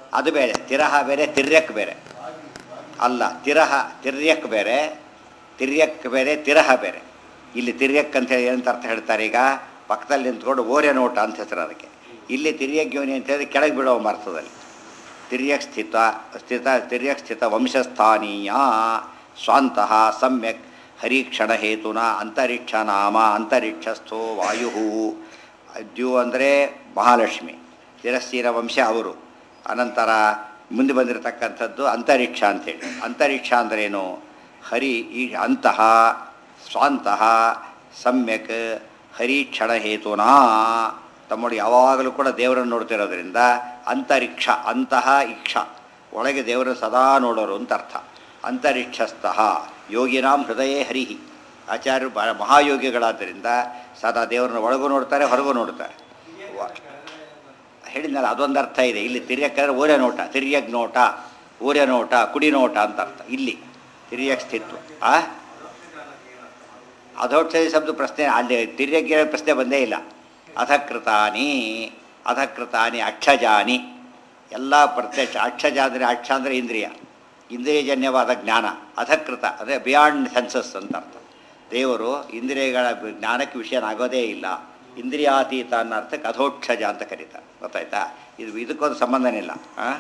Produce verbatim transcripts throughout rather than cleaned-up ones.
ಅದು ಬೇರೆ, ತಿರಹ ಬೇರೆ, ತಿರ್ಯಕ್ ಬೇರೆ. ಅಲ್ಲ, ತಿರಹ ತಿರ್ಯಕ್ ಬೇರೆ, ತಿರ್ಯಕ್ ಬೇರೆ, ತಿರಹ ಬೇರೆ. ಇಲ್ಲಿ ತಿರ್ಯಕ್ ಅಂತ ಹೇಳಿ ಏನಂತ ಅರ್ಥ ಹೇಳ್ತಾರೆ ಈಗ, ಪಕ್ಕದಲ್ಲಿ ನಿಂತ್ಕೊಂಡು ಓರೆ ನೋಟ ಅಂತ ಹೆಸರು ಅದಕ್ಕೆ. ಇಲ್ಲಿ ತಿರ್ಯಕ್ ಯೋನಿ ಅಂತ ಹೇಳಿದ್ರೆ ಕೆಳಗೆ ಬೀಳೋ ಅರ್ಥದಲ್ಲಿ. ತಿರ್ಯಕ್ ಸ್ಥಿತ ಸ್ಥಿತ ತಿರ್ಯಕ್ ಸ್ಥಿತ ವಂಶಸ್ಥಾನೀಯ ಸ್ವಾಂತಃ ಸಮ್ಯಕ್ ಹರಿಕ್ಷಣ ಹೇತುನ ಅಂತರಿಕ್ಷ ನಾಮ ಅಂತರಿಕ್ಷಸ್ಥೋ ವಾಯು. ದ್ಯು ಅಂದರೆ ಮಹಾಲಕ್ಷ್ಮಿ, ತಿರಸ್ಸಿನ ವಂಶ ಅವರು. ಅನಂತರ ಮುಂದೆ ಬಂದಿರತಕ್ಕಂಥದ್ದು ಅಂತರಿಕ್ಷ ಅಂಥೇಳಿ. ಅಂತರಿಕ್ಷ ಅಂದ್ರೇನು? ಹರಿ ಈ ಅಂತಹ ಸ್ವಾಂತಃ ಸಮ್ಯಕ್ ಹರಿಕ್ಷಣ ಹೇತುನಾ, ತಮ್ಮೊಳಗೆ ಯಾವಾಗಲೂ ಕೂಡ ದೇವರನ್ನು ನೋಡ್ತಿರೋದ್ರಿಂದ ಅಂತರಿಕ್ಷ, ಅಂತಹ ಇಕ್ಷ, ಒಳಗೆ ದೇವರನ್ನು ಸದಾ ನೋಡೋರು ಅಂತ ಅರ್ಥ. ಅಂತರಿಕ್ಷಸ್ಥಃ ಯೋಗಿನಾಂ ಹೃದಯೇ ಹರಿಹಿ. ಆಚಾರ್ಯರು ಬ ಮಹಾಯೋಗಿಗಳಾದ್ದರಿಂದ ಸದಾ ದೇವರನ್ನು ಒಳಗೂ ನೋಡ್ತಾರೆ, ಹೊರಗೂ ನೋಡ್ತಾರೆ. ಹೇಳಿದ್ನಲ್ಲ, ಅದೊಂದು ಅರ್ಥ ಇದೆ. ಇಲ್ಲಿ ತಿರ್ಯಕ್ಕಂದ್ರೆ ಓರೆ ನೋಟ, ತಿರ್ಯಗ್ ನೋಟ, ಓರೆ ನೋಟ, ಕುಡಿ ನೋಟ ಅಂತ ಅರ್ಥ. ಇಲ್ಲಿ ತಿರ್ಯಕ್ ಸ್ಥಿತ್ವ. ಆ ಅಧೋಕ್ಷರಿ ಶಬ್ದ ಪ್ರಶ್ನೆ ಅಲ್ಲಿ ತಿರ್ಯಕ್ಕೆ ಪ್ರಶ್ನೆ ಬಂದೇ ಇಲ್ಲ. ಅಧಕೃತಾನಿ ಅಧಕೃತಾನಿ ಅಕ್ಷಜಾನಿ, ಎಲ್ಲ ಪ್ರತ್ಯಕ್ಷ. ಅಕ್ಷಜ ಅಂದರೆ, ಅಕ್ಷ ಅಂದರೆ ಇಂದ್ರಿಯ, ಇಂದ್ರಿಯಜನ್ಯವಾದ ಜ್ಞಾನ. ಅಧಕೃತ ಅಂದರೆ ಬಿಯಾಂಡ್ ಸೆನ್ಸಸ್ ಅಂತ ಅರ್ಥ. ದೇವರು ಇಂದ್ರಿಯಗಳ ಜ್ಞಾನಕ್ಕೆ ವಿಷಯನಾಗೋದೇ ಇಲ್ಲ, ಇಂದ್ರಿಯಾತೀತ ಅನ್ನೋ ಅರ್ಥಕ್ಕೆ ಅಧೋಕ್ಷಜ ಅಂತ ಕರೀತಾರೆ. ಗೊತ್ತಾಯ್ತಾ? ಇದು ಇದಕ್ಕೊಂದು ಸಂಬಂಧನೇ ಇಲ್ಲ. ಹಾಂ,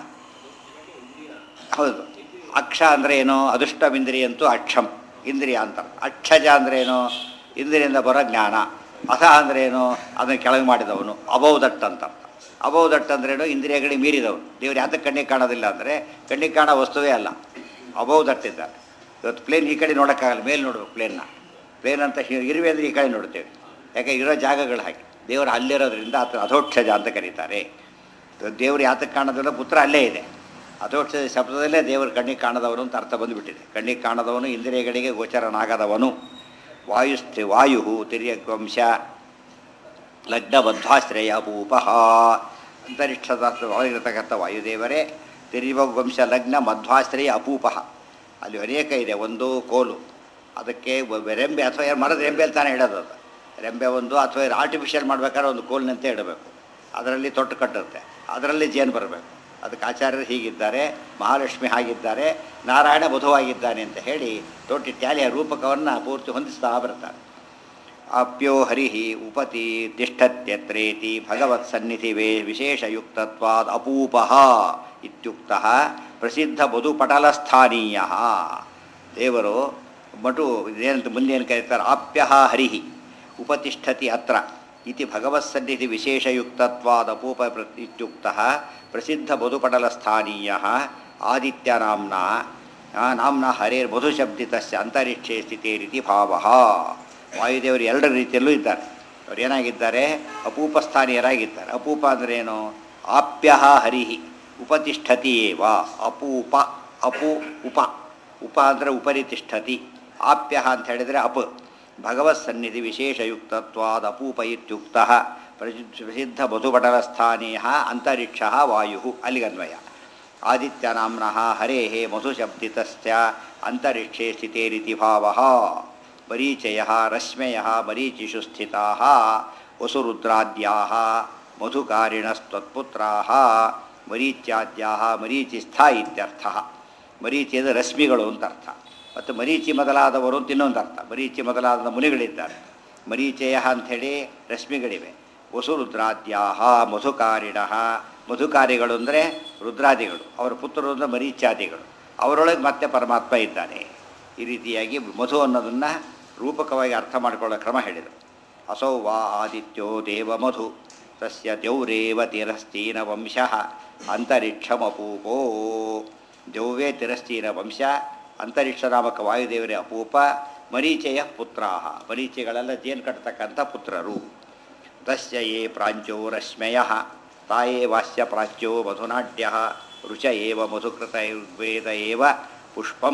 ಹೌದು. ಅಕ್ಷ ಅಂದರೆ ಏನು? ಅದೃಷ್ಟವಿಂದ್ರಿಯಂತೂ ಅಕ್ಷಂ, ಇಂದ್ರಿಯ ಅಂತ. ಅಕ್ಷಜ ಅಂದರೆ ಏನು? ಇಂದ್ರಿಯಿಂದ ಬರೋ ಜ್ಞಾನ. ಅಥ ಅಂದ್ರೇನು? ಅದನ್ನು ಕೆಳಗೆ ಮಾಡಿದವನು, ಅಬೌದಟ್ ಅಂತ ಅರ್ಥ. ಅಬೌದಟ್ ಅಂದ್ರೇನು? ಇಂದ್ರಿಯಗಳಿಗೆ ಮೀರಿದವನು. ದೇವ್ರು ಯಾತಕ್ಕೆ ಕಣ್ಣಿಗೆ ಕಾಣೋದಿಲ್ಲ ಅಂದರೆ ಕಣ್ಣಿಗೆ ಕಾಣೋ ವಸ್ತುವೇ ಅಲ್ಲ, ಅಬೌದಟ್ ಇದ್ದಾರೆ. ಇವತ್ತು ಪ್ಲೇನ್ ಈ ಕಡೆ ನೋಡೋಕ್ಕಾಗಲ್ಲ, ಮೇಲೆ ನೋಡ್ಬೇಕು ಪ್ಲೇನ್ನ. ಪ್ಲೇನ್ ಅಂತ ಇರುವೆ ಅಂದರೆ ಈ ಕಡೆ ನೋಡ್ತೇವೆ, ಯಾಕೆ ಇರೋ ಜಾಗಗಳು ಹಾಗೆ. ದೇವರು ಅಲ್ಲಿರೋದ್ರಿಂದ ಆತ ಅಧೋಕ್ಷಜ ಅಂತ ಕರೀತಾರೆ. ದೇವರು ಯಾತಕ್ಕೆ ಕಾಣೋದಿಲ್ಲ? ಪುತ್ರ ಅಲ್ಲೇ ಇದೆ. ಅಧೋಕ್ಷಜ ಶಬ್ದದಲ್ಲೇ ದೇವರು ಕಣ್ಣಿಗೆ ಕಾಣದವನು ಅಂತ ಅರ್ಥ ಬಂದುಬಿಟ್ಟಿದೆ. ಕಣ್ಣಿಗೆ ಕಾಣದವನು, ಇಂದ್ರಿಯಗಳಿಗೆ ಗೋಚರನಾಗದವನು. ವಾಯುಸ್ಥಿ ವಾಯು ತಿರ್ಯವಂಶ ಲಗ್ನ ಬದ್ಧಾಶ್ರಯ ಭೂಪಃ. ಅಂತರಿಕ್ಷದ ಒಳಗಿರತಕ್ಕಂಥ ವಾಯುದೇವರೇ ತಿರ್ಯವಂಶ ಲಗ್ನ ಮಧ್ವಾಶ್ರಯ ಅಪೂಪಃ. ಅಲ್ಲಿ ಅನೇಕ ಇದೆ. ಒಂದು ಕೋಲು, ಅದಕ್ಕೆ ರೆಂಬೆ ಅಥವಾ ಮರದ ರೆಂಬೆಯಲ್ಲಿ ತಾನೇ ಇಡೋದು. ಅದು ರೆಂಬೆ ಒಂದು, ಅಥವಾ ಆರ್ಟಿಫಿಷಿಯಲ್ ಮಾಡ್ಬೇಕಾದ್ರೆ ಒಂದು ಕೋಲಿನಂತೆ ಇಡಬೇಕು. ಅದರಲ್ಲಿ ತೊಟ್ಟು ಕಟ್ಟುತ್ತೆ, ಅದರಲ್ಲಿ ಜೇನು ಬರಬೇಕು. ಅದಕ್ಕೆ ಆಚಾರ್ಯರು ಹೀಗಿದ್ದಾರೆ, ಮಹಾಲಕ್ಷ್ಮಿ ಹಾಗಿದ್ದಾರೆ, ನಾರಾಯಣ ವಧುವಾಗಿದ್ದಾನೆ ಅಂತ ಹೇಳಿ ತೊಟ್ಟಿ ಟ್ಯಾಲಿಯ ರೂಪಕವನ್ನು ಪೂರ್ತಿ ಹೊಂದಿಸ್ತಾ ಬರ್ತಾರೆ. ಆಪ್ಯೋ ಹರಿಹಿ ಉಪತಿ ತಿಷ್ಠತ್ಯತ್ರೇತಿ ಭಗವತ್ ಸನ್ನಿಧಿ ವೇ ವಿಶೇಷಯುಕ್ತತ್ವಾದ್ ಅಪೂಪಃ ಇತ್ಯುಕ್ತಃ ಪ್ರಸಿದ್ಧ ಮಧುಪಟಲಸ್ಥಾನೀಯ. ದೇವರು ಮಟು ಏನಂತ ಮುಂದೆ ಏನು ಕರೀತಾರೆ? ಆಪ್ಯ ಹರಿಹಿ ಉಪತಿಷ್ಠತಿ ಅತ್ರ ಇತಿ ಭಗವತ್ಸನ್ನಿಧಿ ವಿಶೇಷಯುಕ್ತತ್ವಾದ್ ಅಪೂಪ ಇತ್ಯುಕ್ತಃ ಪ್ರಸಿದ್ಧ ಮಧುಪಟಲಸ್ಥಾನೀಯ ಆದಿತ್ಯ ನಾಮ್ನ ನಾಮ್ನ ಹರೇರ್ ಮಧುಶಬ್ದಿತಸ್ಯ ಅಂತರಿಕ್ಷೇ ಸ್ಥಿತೇ ರೀತಿ ಭಾವ. ವಾಯುದೇವರು ಎರಡು ರೀತಿಯಲ್ಲೂ ಇದ್ದಾರೆ. ಅವ್ರು ಏನಾಗಿದ್ದಾರೆ? ಅಪೂಪ ಸ್ಥಾನೀಯರಾಗಿದ್ದಾರೆ. ಅಪೂಪ ಅಂದರೆ ಏನು? ಆಪ್ಯ ಹರಿಹಿ ಉಪತಿಷ್ಠತಿ ಏವ. ಅಪೂಪ, ಅಪು ಉಪ. ಉಪ ಅಂದರೆ ಉಪರಿ ತಿಷ್ಠತಿ. ಆಪ್ಯ ಅಂತ ಹೇಳಿದರೆ ಅಪ್. ಭಗವತ್ ಸನ್ನಿಧಿ ವಿಶೇಷಯುಕ್ತತ್ವಾದ್ ಅಪೂಪ ಇತ್ಯುಕ್ತಃ ಪ್ರಸಿದ್ಧ ಮಧುಪಟಲಸ್ಥಾನೀಯ ಅಂತರಿಕ್ಷ ವಾಯು. ಅಲ್ಲಿಗನ್ವಯ. ಆದಿತ್ಯ ನಾಮ್ನಃ ಹರೇಃ ಮಧುಶಬ್ದಿತಶ್ಚ ಅಂತರಿಕ್ಷೇ ಸ್ಥಿತೇ ರೀತಿ ಭಾವಃ. ಮರೀಚಯಃ ರಶ್ಮಯಃ ಮರೀಚಿಷು ಸ್ಥಿತಾಃ ವಸುರುದ್ರಾದ್ಯಾಃ ಮಧುಕಾರಿಣಸ್ತ್ವತ್ಪುತ್ರಾಃ ಮರೀಚ್ಯಾದ್ಯಾಃ ಮರೀಚಿಸ್ಥಾ ಇತ್ಯರ್ಥಃ. ಮರೀಚಿ ಅಂದರೆ ರಶ್ಮಿಗಳು ಅಂತ ಅರ್ಥ. ಮತ್ತು ಮರೀಚಿ ಮೊದಲಾದವರು ಅಂತ ಇನ್ನೊಂದು ಅರ್ಥ. ಮರೀಚಿ ಮೊದಲಾದ ಮುನಿಗಳಿದ್ದಾರೆ. ಮರೀಚಯ ಅಂಥೇಳಿ ರಶ್ಮಿಗಳಿವೆ. ವಸುರುದ್ರಾದ್ಯಾಹ ಮಧುಕಾರಿಣಃ. ಮಧುಕಾರಿಗಳು ಅಂದರೆ ರುದ್ರಾದಿಗಳು, ಅವರ ಪುತ್ರರು ಅಂದರೆ ಮರೀಚ್ಯಾದಿಗಳು. ಅವರೊಳಗೆ ಮತ್ತೆ ಪರಮಾತ್ಮ ಇದ್ದಾನೆ. ಈ ರೀತಿಯಾಗಿ ಮಧು ಅನ್ನೋದನ್ನು ರೂಪಕವಾಗಿ ಅರ್ಥ ಮಾಡಿಕೊಳ್ಳೋ ಕ್ರಮ ಹೇಳಿದರು. ಅಸೌ ವಾ ಆದಿತ್ಯೋ ದೇವ ಮಧು ತಸ್ಯ ದ್ಯೌರೇವ ತಿರಸ್ತೀನ ವಂಶಃ ಅಂತರಿಕ್ಷಮಪೂಪೋ. ದ್ಯೌವೇ ತಿರಸ್ತೀನ ವಂಶ, ಅಂತರಿಕ್ಷ ನಾಮಕ ವಾಯುದೇವರೇ ಅಪೂಪ. ಮರೀಚಯ ಪುತ್ರಾಹ, ಮರೀಚಿಗಳೆಲ್ಲ ಜೇನು ಕಟ್ಟತಕ್ಕಂಥ ಪುತ್ರರು. ತಸ್ಯ ಯೇ ಪ್ರಾಂಚೋ ರಶ್ಮಯ ತಾಯೇ ವಾಸ್ಯ ಪ್ರಾಚ್ಯೋ ಮಧುನಾಡ್ಯ ರುಚ ಏವ ಮಧುಕೃತ ವೇದ ಏವ ಪುಷ್ಪಂ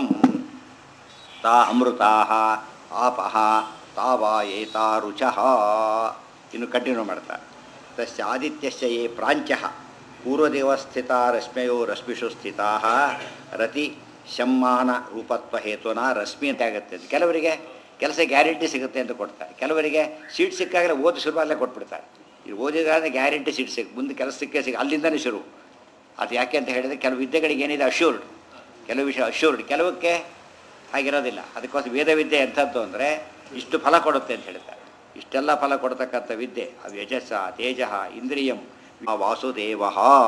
ತಾ ಅಮೃತಾ ಆಪಃ ತಾವಾ ಏತಾ ರುಚಃ. ಇನ್ನು ಕಂಟಿನ್ಯೂ ಮಾಡ್ತಾರೆ. ತಸ್ಯ ಆದಿತ್ಯಸ್ಯ ಯೇ ಪ್ರಾಂಚ್ಯಃ ಪೂರ್ವದೇವಸ್ಥಿತ ರಶ್ಮಯೋ ರಶ್ಮಿಷು ಸ್ಥಿತಾ ರತಿ ಶಮ್ಮಾನ ರೂಪತ್ವ ಹೇತುನ ರಶ್ಮಿ ಅಂತ ಆಗುತ್ತೆ. ಕೆಲವರಿಗೆ ಕೆಲಸ ಗ್ಯಾರಂಟಿ ಸಿಗುತ್ತೆ ಅಂತ ಕೊಡ್ತಾರೆ. ಕೆಲವರಿಗೆ ಸೀಟ್ ಸಿಕ್ಕಾಗಲೇ ಓದಿ ಶುರುವಲ್ಲೇ ಕೊಟ್ಬಿಡ್ತಾರೆ. ಇದು ಓದಿದ್ರೆ ಗ್ಯಾರಂಟಿ ಸೀಟ್ ಸಿಕ್ಕ ಮುಂದೆ ಕೆಲಸ ಸಿಕ್ಕೇ ಸಿಕ್ಕ ಅಲ್ಲಿಂದನೇ ಶುರು. ಅದು ಯಾಕೆ ಅಂತ ಹೇಳಿದರೆ ಕೆಲವು ವಿದ್ಯೆಗಳಿಗೆ ಏನಿದೆ ಅಶ್ಯೂರ್ಡ್, ಕೆಲವು ವಿಷಯ ಅಶ್ಯೂರ್ಡ್, ಕೆಲವಕ್ಕೆ ಹಾಗಿರೋದಿಲ್ಲ. ಅದಕ್ಕೋಸ್ಕರ ವೇದ ವಿದ್ಯೆ ಎಂಥದ್ದು ಅಂದರೆ ಇಷ್ಟು ಫಲ ಕೊಡುತ್ತೆ ಅಂತ ಹೇಳ್ತಾರೆ. ಇಷ್ಟೆಲ್ಲ ಫಲ ಕೊಡ್ತಕ್ಕಂಥ ವಿದ್ಯೆ ಅದು ಯಜಸ್ಸ ತೇಜ ಇಂದ್ರಿಯಂ ವಾಸುದೇವ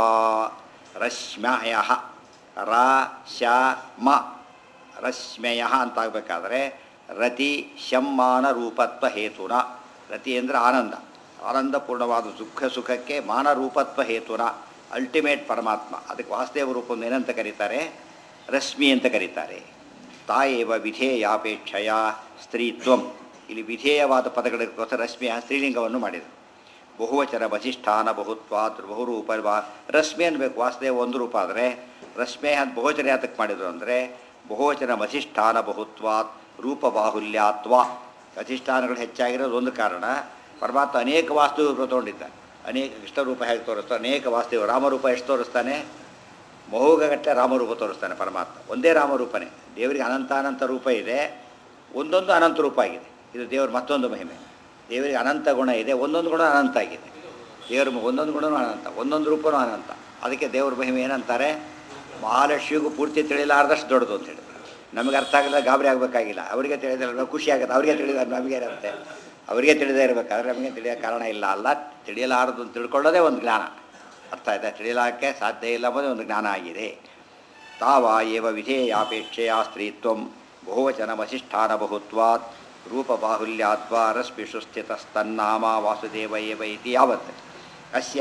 ರಶ್ಮ್ಯಯ ರ ಶ ಮ ರಶ್ಮ್ಯಯ ಅಂತಾಗಬೇಕಾದ್ರೆ ರತಿ ಶಮ್ಮಾನ ರೂಪತ್ವ ಹೇತುನ. ರತಿ ಅಂದರೆ ಆನಂದ, ಆನಂದಪೂರ್ಣವಾದ ದುಃಖ ಸುಖಕ್ಕೆ ಮಾನರೂಪತ್ವ ಹೇತುನ, ಅಲ್ಟಿಮೇಟ್ ಪರಮಾತ್ಮ. ಅದಕ್ಕೆ ವಾಸುದೇವ ರೂಪವನ್ನು ಏನಂತ ಕರೀತಾರೆ? ರಶ್ಮಿ ಅಂತ ಕರೀತಾರೆ. ತಾಯೇವ ವಿಧೇಯಾಪೇಕ್ಷೆಯ ಸ್ತ್ರೀತ್ವಂ. ಇಲ್ಲಿ ವಿಧೇಯವಾದ ಪದಗಳಿಗೋಸ್ಕರ ರಶ್ಮಿಯ ಸ್ತ್ರೀಲಿಂಗವನ್ನು ಮಾಡಿದರು. ಬಹುವಚನ ವಸಿಷ್ಠಾನ ಬಹುತ್ವಾತ್ ಬಹುರೂಪ. ರಶ್ಮಿ ಅನ್ಬೇಕು, ವಾಸುದೇವ ಒಂದು ರೂಪ ಆದರೆ ರಶ್ಮಿ ಅಂತ ಬಹುವಚನ ಯಾತಕ್ಕೆ ಮಾಡಿದರು ಅಂದರೆ ಬಹುವಚನ ವಸಿಷ್ಠಾನ ಬಹುತ್ವಾತ್ ರೂಪ ಬಾಹುಲ್ಯಾತ್ವ. ಅಧಿಷ್ಠಾನಗಳು ಹೆಚ್ಚಾಗಿರೋದು ಒಂದು ಕಾರಣ. ಪರಮಾತ್ಮ ಅನೇಕ ವಾಸ್ತುರೂಪ ತೊಗೊಂಡಿದ್ದ. ಅನೇಕ ಕೃಷ್ಣರೂಪ ಹೇಗೆ ತೋರಿಸ್ತಾ ಅನೇಕ ವಾಸ್ತುವ ರಾಮರೂಪ ಎಷ್ಟು ತೋರಿಸ್ತಾನೆ? ಮಹೋಗಟ್ಟೆ ರಾಮರೂಪ ತೋರಿಸ್ತಾನೆ ಪರಮಾತ್ಮ. ಒಂದೇ ರಾಮರೂಪನೇ. ದೇವರಿಗೆ ಅನಂತ ಅನಂತ ರೂಪ ಇದೆ, ಒಂದೊಂದು ಅನಂತ ರೂಪ ಆಗಿದೆ. ಇದು ದೇವರ ಮತ್ತೊಂದು ಮಹಿಮೆ. ದೇವರಿಗೆ ಅನಂತ ಗುಣ ಇದೆ, ಒಂದೊಂದು ಗುಣ ಅನಂತ ಆಗಿದೆ. ದೇವರ ಒಂದೊಂದು ಗುಣವೂ ಅನಂತ, ಒಂದೊಂದು ರೂಪವೂ ಅನಂತ. ಅದಕ್ಕೆ ದೇವರ ಮಹಿಮೆ ಏನಂತಾರೆ? ಮಹಾಲಕ್ಷ್ಮಿಗೂ ಪೂರ್ತಿ ತಿಳಿಲಾರ್ದಷ್ಟು ದೊಡ್ಡದು ಅಂತ ಹೇಳಿದ್ರು. ನಮಗೆ ಅರ್ಥ ಆಗಲ್ಲ, ಗಾಬರಿ ಆಗಬೇಕಾಗಿಲ್ಲ. ಅವರಿಗೆ ತಿಳಿದ್ರೆ ಖುಷಿ ಆಗುತ್ತೆ. ಅವರಿಗೆ ತಿಳಿದಾರೆ ನಮಗೇನಂತೆ, ಅವರಿಗೆ ತಿಳಿದೇ ಇರಬೇಕಾದ್ರೆ ನಮಗೆ ತಿಳಿಯೋ ಕಾರಣ ಇಲ್ಲ. ಅಲ್ಲ, ತಿಳಿಯಲಾರದು ಅಂತ ತಿಳ್ಕೊಳ್ಳೋದೇ ಒಂದು ಜ್ಞಾನ. ಅರ್ಥ ಆಯ್ತಾ? ತಿಳಿಯಲಾಕೆ ಸಾಧ್ಯ ಇಲ್ಲ ಎಂಬುದೇ ಒಂದು ಜ್ಞಾನ ಆಗಿದೆ. ತಾವ ಏವ ವಿಧೇಯಾಪೇಕ್ಷೆಯ ಸ್ತ್ರೀತ್ವಂ ಬಹುವಚನ ವಸಿಷ್ಠಾನ ಬಹುತ್ವಾತ್ ರೂಪ ಬಾಹುಲ್ಯಾತ್ವಾ ರಶ್ಮಿಷು ಸ್ಥಿತಸ್ತನ್ನಾಮ ವಾಸುದೇವ ಏವ ಇತಿ ಯಾವತ್. ಅಸ್ಯ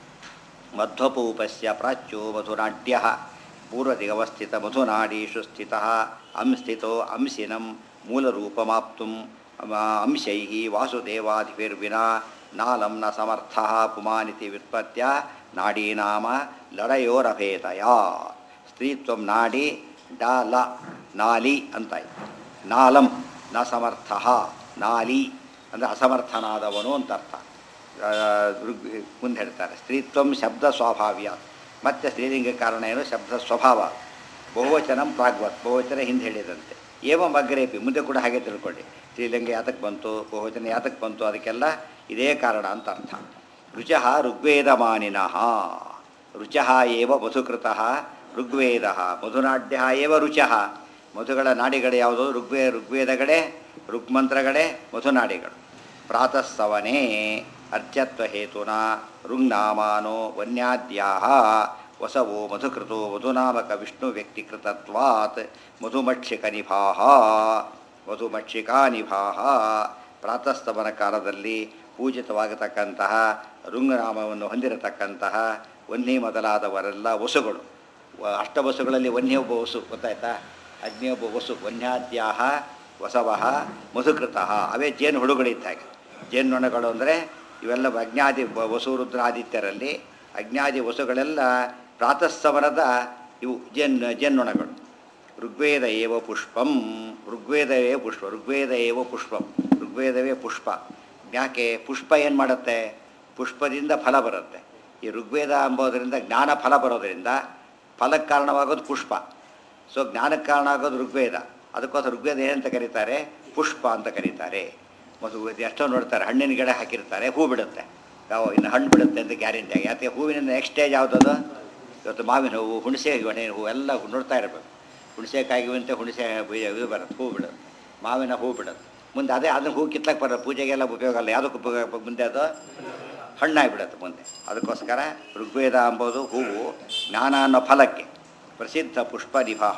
ಮಧ್ವಪೂಪಸ್ಯ ಪ್ರಾಚ್ಯೋ ಮಧುನಾಡ್ಯ ಪೂರ್ವದಿಗವಸ್ಥಿತ ಮಧುನಾಡೀಷು ಸ್ಥಿತಃ ಅಂಸ್ಥಿತೋ ಅಂಶಿನಂ ಮೂಲರೂಪಮಾಪ್ತುಂ ಅಂಶೈ ವಾಸುದೇವಾಧಿಪಿರ್ವಿನಾ ನಾಲಂ ನ ಸಮರ್ಥಃ ಪುಮಾನಿತಿ ವ್ಯುತ್ಪತ್ಯ ನಾಡೀನಾಮ ಲಡಯೋರಭೇದಯ. ಸ್ತ್ರೀತ್ವಂ ನಾಡಿ ಡಾಲ ನಾಲಿ ಅಂತಾಯಿತು. ನಾಲಂ ನ ಸಮರ್ಥ, ನಾಲಿ ಅಂದರೆ ಅಸಮರ್ಥನಾದವನು ಅಂತ ಅರ್ಥ. ಮುಂದೆ ಹೇಳ್ತಾರೆ ಸ್ತ್ರೀತ್ವಂ ಶಬ್ದ ಸ್ವಾಭಾವ್ಯ. ಮತ್ತು ಸ್ತ್ರೀಲಿಂಗ ಕಾರಣ ಏನು? ಶಬ್ದ ಸ್ವಭಾವ. ಬಹುವಚನಂ ಪ್ರಾಗ್ವತ್, ಬಹುವಚನ ಹಿಂದೆ ಹೇಳಿದಂತೆ. ಏವಂ ಅಗ್ರೇಪಿ, ಮುಂದೆ ಕೂಡ ಹಾಗೆ ತಿಳ್ಕೊಳ್ಳಿ. ಸ್ತ್ರೀಲಿಂಗ ಯಾತಕ್ಕೆ ಬಂತು, ಬಹುವಚನ ಯಾತಕ್ಕೆ ಬಂತು, ಅದಕ್ಕೆಲ್ಲ ಇದೇ ಕಾರಣ ಅಂತ ಅರ್ಥ. ರುಚಃ ಋಗ್ವೇದಮಾನಿನಃ. ರುಚಃ ಏವ ಮಧುಕೃತಃ ಋಗ್ವೇದ ಮಧುನಾಡ್ಯ ಏವ ರುಚಃ. ಮಧುಗಳ ನಾಡಿಗಳು ಯಾವುದು? ಋಗ್ವೇ ಋಗ್ವೇದಗಳೇ, ಋಗ್ಮಂತ್ರಗಳೇ ಮಧುನಾಡಿಗಳು. ಪ್ರಾತಃ ಸವನೇ ಅರ್ಚತ್ವ ಹೇತುನ ಋಗ್ನಾಮಾನೋ ವನ್ಯಾದ್ಯಾಹ ವಸವೋ ಮಧುಕೃತೋ ಮಧುನಾಮಕ ವಿಷ್ಣು ವ್ಯಕ್ತಿಕೃತತ್ವಾತ್ ಮಧುಮಕ್ಷಿಕನಿಭಾಹ. ಮಧುಮಕ್ಷಿಕಾನಿಭಾಹ. ಪ್ರಾತಃಸ್ತವನ ಕಾಲದಲ್ಲಿ ಪೂಜಿತವಾಗತಕ್ಕಂತಹ ಋಗ್ನಾಮವನ್ನು ಹೊಂದಿರತಕ್ಕಂತಹ ವನ್ನಿ ಮೊದಲಾದವರೆಲ್ಲ ವಸುಗಳು. ಅಷ್ಟವಸುಗಳಲ್ಲಿ ವನ್ಯ ಒಬ್ಬ ವಸು, ಗೊತ್ತಾಯ್ತಾ? ಅಗ್ನಿ ಒಬ್ಬ ವಸು. ವನ್ಯಾದ್ಯಾಹ ವಸವಃ ಮಧುಕೃತಃ. ಅವೇ ಜೇನು ಹುಳುಗಳಿದ್ದಾಗೆ. ಜೇನ್ನೊಣಗಳು ಅಂದರೆ ಇವೆಲ್ಲ ಅಜ್ಞಾದಿ ವಸು ರುದ್ರಾದಿತ್ಯರಲ್ಲಿ ಅಜ್ಞಾದಿ ವಸುಗಳೆಲ್ಲ ಪ್ರಾತಃಸವನದ ಇವು ಜೇನ್ ಜೇನ್ನೊಣಗಳು. ಋಗ್ವೇದ ಏವ ಪುಷ್ಪಂ. ಋಗ್ವೇದವೇ ಪುಷ್ಪ. ಋಗ್ವೇದ ಏವ ಪುಷ್ಪಂ. ಋಗ್ವೇದವೇ ಪುಷ್ಪ. ಯಾಕೆ? ಪುಷ್ಪ ಏನು ಮಾಡುತ್ತೆ? ಪುಷ್ಪದಿಂದ ಫಲ ಬರುತ್ತೆ. ಈ ಋಗ್ವೇದ ಎಂಬುದರಿಂದ ಜ್ಞಾನ ಫಲ ಬರೋದರಿಂದ ಫಲಕ್ಕೆ ಕಾರಣವಾಗೋದು ಪುಷ್ಪ. ಸೊ ಜ್ಞಾನಕ್ಕೆ ಕಾರಣ ಆಗೋದು ಋಗ್ವೇದ. ಅದಕ್ಕೋಸ್ಕರ ಋಗ್ವೇದ ಏನಂತ ಕರೀತಾರೆ? ಪುಷ್ಪ ಅಂತ ಕರೀತಾರೆ. ಮತ್ತು ಎಷ್ಟೋ ನೋಡ್ತಾರೆ, ಹಣ್ಣಿನ ಗಿಡ ಹಾಕಿರ್ತಾರೆ, ಹೂ ಬಿಡುತ್ತೆ. ಯಾವ ಇನ್ನು ಹಣ್ಣು ಬಿಡುತ್ತೆ ಅಂತ ಗ್ಯಾರಂಟಿಯಾಗಿ. ಯಾಕೆ? ಹೂವಿನಿಂದ ನೆಕ್ಸ್ಟ್ ಸ್ಟೇಜ್ ಯಾವುದದು? ಇವತ್ತು ಮಾವಿನ ಹೂವು, ಹುಣಸೆ ಹಣ್ಣಿನ ಹೂವು ಎಲ್ಲ ನೋಡ್ತಾ ಇರಬೇಕು. ಹುಣಸೆಕಾಯಿವಂತೆ ಹುಣಸೆ ಇದು ಬರುತ್ತೆ, ಹೂ ಬಿಡುತ್ತೆ. ಮಾವಿನ ಹೂ ಬಿಡುತ್ತೆ. ಮುಂದೆ ಅದೇ ಅದನ್ನು ಹೂ ಕಿತ್ಲಕ್ಕೆ ಬರೋದು, ಪೂಜೆಗೆಲ್ಲ ಉಪಯೋಗ ಅಲ್ಲ. ಯಾವುದಕ್ಕೆ ಉಪಯೋಗ? ಮುಂದೆ ಅದು ಹಣ್ಣಾಗಿಬಿಡುತ್ತೆ ಮುಂದೆ. ಅದಕ್ಕೋಸ್ಕರ ಋಗ್ವೇದ ಎಂಬುದು ಹೂವು ಜ್ಞಾನ ಅನ್ನೋ ಫಲಕ್ಕೆ ಪ್ರಸಿದ್ಧ ಪುಷ್ಪ ನಿಭಃ.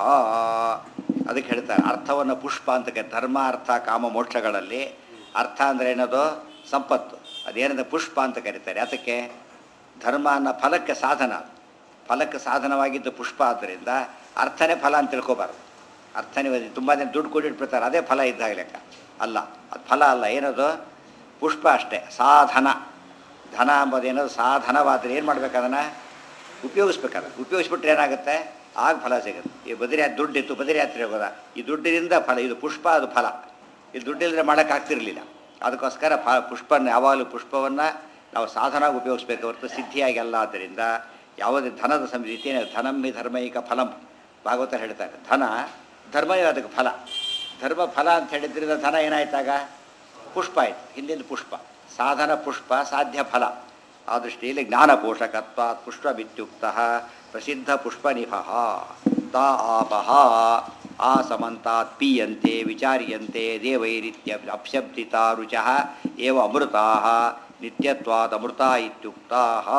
ಅದಕ್ಕೆ ಹೇಳ್ತಾರೆ ಅರ್ಥವನ್ನು ಪುಷ್ಪ ಅಂತ ಕರೀತಾರೆ. ಧರ್ಮ ಅರ್ಥ ಕಾಮ ಮೋಕ್ಷಗಳಲ್ಲಿ ಅರ್ಥ ಅಂದರೆ ಏನದು? ಸಂಪತ್ತು. ಅದೇನಂದ್ರೆ ಪುಷ್ಪ ಅಂತ ಕರೀತಾರೆ. ಅದಕ್ಕೆ ಧರ್ಮ ಅನ್ನೋ ಫಲಕ್ಕೆ ಸಾಧನ. ಫಲಕ್ಕೆ ಸಾಧನವಾಗಿದ್ದು ಪುಷ್ಪ. ಆದ್ದರಿಂದ ಅರ್ಥನೇ ಫಲ ಅಂತ ತಿಳ್ಕೊಬಾರ್ದು. ಅರ್ಥನೇ ತುಂಬ ದಿನ ದುಡ್ಡು ಕೂಡಿಟ್ಬಿಡ್ತಾರೆ, ಅದೇ ಫಲ ಇದ್ದಾಗ ಲೆಕ್ಕ ಅಲ್ಲ. ಅದು ಫಲ ಅಲ್ಲ, ಏನದು? ಪುಷ್ಪ ಅಷ್ಟೇ. ಸಾಧನ. ಧನ ಅಂಬೋದೇನದು ಸಾಧನವಾದರೆ ಏನು ಮಾಡ್ಬೇಕು? ಅದನ್ನು ಉಪಯೋಗಿಸ್ಬೇಕಾದ್ರೆ. ಉಪಯೋಗಿಸ್ಬಿಟ್ರೆ ಏನಾಗುತ್ತೆ? ಆಗ ಫಲ ಸಿಗುತ್ತೆ. ಈ ಬದರಿ ದುಡ್ಡಿತ್ತು, ಬದರಿ ಯಾತ್ರೆ ಹೋಗೋದ, ಈ ದುಡ್ಡಿನಿಂದ ಫಲ. ಇದು ಪುಷ್ಪ, ಅದು ಫಲ. ಈ ದುಡ್ಡಿಲ್ಲದೆ ಮಾಡೋಕ್ಕಾಗ್ತಿರ್ಲಿಲ್ಲ. ಅದಕ್ಕೋಸ್ಕರ ಫ ಪುಷ್ಪನ ಯಾವಾಗಲೂ ಪುಷ್ಪವನ್ನು ನಾವು ಸಾಧನವಾಗಿ ಉಪಯೋಗಿಸ್ಬೇಕು ಹೊರತು ಸಿದ್ಧಿಯಾಗಿ ಅಲ್ಲ. ಆದ್ದರಿಂದ ಯಾವುದೇ ಧನದ ಸಂಹಿತೆ ಧನಂ ಹಿ ಧರ್ಮೈಕ ಫಲಂ ಭಾಗವತ ಹೇಳ್ತಾರೆ. ಧನ ಧರ್ಮವೇ ಅದಕ್ಕೆ ಫಲ. ಧರ್ಮ ಫಲ ಅಂತ ಹೇಳಿದ್ರಿಂದ ಧನ ಏನಾಯ್ತಾಗ? ಪುಷ್ಪ ಆಯಿತು. ಹಿಂದಿನ ಪುಷ್ಪ. ಸಾಧನ ಪುಷ್ಪ, ಸಾಧ್ಯ ಫಲ. ಆ ದೃಷ್ಟಿಯಲ್ಲಿ ಜ್ಞಾನಪೋಷಕತ್ವಾತ್ ಪುಷ್ಪಮಿತ್ಯುಕ್ತ ಪ್ರಸಿದ್ಧ ಪುಷ್ಪನಿಭಃ ತಾ ಆಪಃ ಆ ಸಮಂತಾತ್ ಪೀಯಂತೆ ವಿಚಾರ್ಯಂತೆ ದೇವೈರಿತ್ಯ ಅಪ್ಶಬ್ದಿತಾ ರುಚಃ ಏವ ಅಮೃತಾಃ ನಿತ್ಯತ್ವಾತ್ ಅಮೃತ ಇತ್ಯುಕ್ತಾಃ.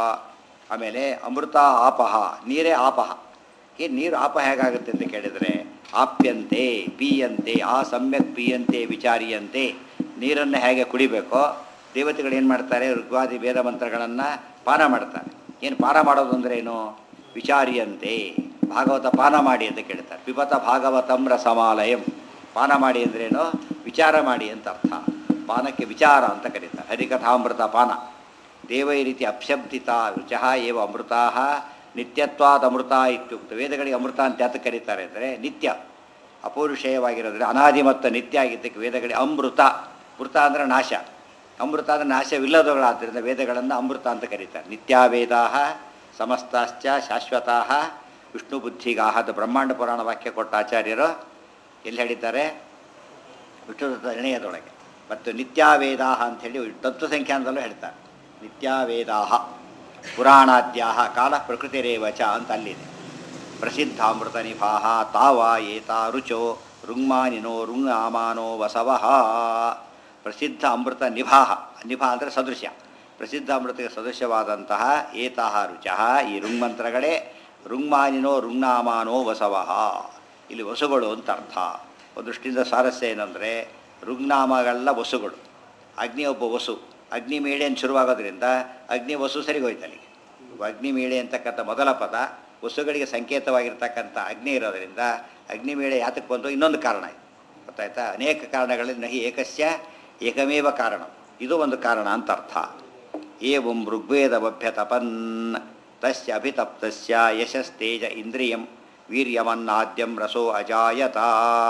ಆಮೇಲೆ ಅಮೃತ ಆಪಃ, ನೀರೇ ಆಪಃ. ಏನು ನೀರು ಆಪ ಹೇಗಾಗುತ್ತೆ ಅಂತ ಕೇಳಿದರೆ, ಆಪ್ಯಂತೆ ಪೀಯಂತೆ ಆ ಸಮ್ಯಕ್ ಪೀಯಂತೆ ವಿಚಾರಿಯಂತೆ, ನೀರನ್ನು ಹೇಗೆ ಕುಡಿಬೇಕೋ ದೇವತೆಗಳು ಏನು ಮಾಡ್ತಾರೆ, ಋಗ್ವಾದಿ ವೇದ ಮಂತ್ರಗಳನ್ನು ಪಾನ ಮಾಡ್ತಾರೆ. ಏನು ಪಾನ ಮಾಡೋದು ಅಂದರೆ ಏನು, ವಿಚಾರಿಯಂತೆ ಭಾಗವತ ಪಾನ ಮಾಡಿ ಅಂತ ಕೇಳ್ತಾರೆ. ಪಿಬತ ಭಾಗವತಂ ರಸಮಾಲಯಂ, ಪಾನ ಮಾಡಿ ಅಂದ್ರೇನು, ವಿಚಾರ ಮಾಡಿ ಅಂತ ಅರ್ಥ. ಪಾನಕ್ಕೆ ವಿಚಾರ ಅಂತ ಕರೀತಾರೆ. ಹರಿಕಥಾಮೃತ ಪಾನ. ದೇವ ಈ ರೀತಿ ಅಪ್ಶಬ್ದಿತ ರುಚಃ ಏವ ಅಮೃತಾ ನಿತ್ಯತ್ವಾದ ಅಮೃತ ಇತ್ಯುಕ್ತ. ವೇದಗಳಿಗೆ ಅಮೃತ ಅಂತ ಯಾತಕ್ಕೆ ಕರೀತಾರೆ ಅಂದರೆ, ನಿತ್ಯ ಅಪೌರುಷೇಯವಾಗಿರೋದ್ರೆ ಅನಾದಿ ಮತ್ತು ನಿತ್ಯ ಆಗಿದ್ದಕ್ಕೆ ವೇದಗಳಿಗೆ ಅಮೃತ. ಮೃತ ಅಂದರೆ ನಾಶ, ಅಮೃತ ಅಂದರೆ ನಾಶವಿಲ್ಲದವುಗಳಾದ್ದರಿಂದ ವೇದಗಳನ್ನು ಅಮೃತ ಅಂತ ಕರೀತಾರೆ. ನಿತ್ಯ ವೇದಾ ಸಮಸ್ತಾಶ್ಚ ಶಾಶ್ವತಾ ವಿಷ್ಣು ಬುದ್ಧಿಗಾಹ ಅಂತ ಬ್ರಹ್ಮಾಂಡ ಪುರಾಣ ವಾಕ್ಯ ಕೊಟ್ಟ ಆಚಾರ್ಯರು ಎಲ್ಲಿ ಹೇಳಿದ್ದಾರೆ, ವಿಷ್ಣು ನಿರ್ಣಯದೊಳಗೆ. ಮತ್ತು ನಿತ್ಯಾವೇದಾ ಅಂಥೇಳಿ ತತ್ವ ಸಂಖ್ಯಾನದಲ್ಲೂ ಹೇಳ್ತಾರೆ. ನಿತ್ಯಾವೇದಾ ಪುರಾಣಾದ್ಯಾ ಕಾಲ ಪ್ರಕೃತಿರೇವಚ ಅಂತ ಅಲ್ಲಿದೆ. ಪ್ರಸಿದ್ಧಾಮೃತ ನಿಭಾಹ ತಾವ ಏತಾ ರುಚೋ ಋಂಗ್ಮಾನಿನೋ ಋಂಗಾಮಾನೋ ವಸವಃ. ಪ್ರಸಿದ್ಧ ಅಮೃತ ನಿಭಾಹ, ನಿಭಾ ಅಂದರೆ ಸದೃಶ್ಯ, ಪ್ರಸಿದ್ಧ ಅಮೃತಕ್ಕೆ ಸದೃಶ್ಯವಾದಂತಹ ಏತಾಹ ರುಚಃ ಈ ಋಂಗ್ಮಂತ್ರಗಳೇ ಋಂಗ್ಮಾನಿನೋ ಋಂಗ್ನಾಮಾನೋ ವಸವಃ. ಇಲ್ಲಿ ವಸುಗಳು ಅಂತ ಅರ್ಥ. ಒಂದು ದೃಷ್ಟಿಯಿಂದ ಸ್ವಾರಸ್ಯ ಏನಂದರೆ, ಋಗ್ನಾಮಗಳೆಲ್ಲ ವಸುಗಳು. ಅಗ್ನಿ ಒಬ್ಬ ವಸು, ಅಗ್ನಿ ಮೇಳೆ ಅಂತ ಶುರುವಾಗೋದ್ರಿಂದ ಅಗ್ನಿ ವಸು ಸರಿಗೋಯ್ತು ಅಲ್ಲಿಗೆ. ಅಗ್ನಿ ಮೇಳೆ ಅಂತಕ್ಕಂಥ ಮೊದಲ ಪದ ವಸುಗಳಿಗೆ ಸಂಕೇತವಾಗಿರ್ತಕ್ಕಂಥ ಅಗ್ನಿ ಇರೋದರಿಂದ ಅಗ್ನಿ ಮೇಳೆ ಯಾತಕ್ಕೆ ಬಂತು ಇನ್ನೊಂದು ಕಾರಣ ಇದೆ, ಗೊತ್ತಾಯ್ತಾ. ಅನೇಕ ಕಾರಣಗಳಲ್ಲಿ ನಹಿ ಏಕಸ್ಯ ಏಕಮೇವ ಕಾರಣ, ಇದು ಒಂದು ಕಾರಣ ಅಂತ ಅರ್ಥ. ಏವಂ ಋಗ್ವೇದಮಭ್ಯ ತಪನ್ ತಸ್ಯ ಅಭಿತಪ್ತಸ್ಯ ಯಶಸ್ತೇಜ ಇಂದ್ರಿಯಂ ವೀರ್ಯಮನ್ನಾದ್ಯಂ ರಸೋ ಅಜಾಯತ.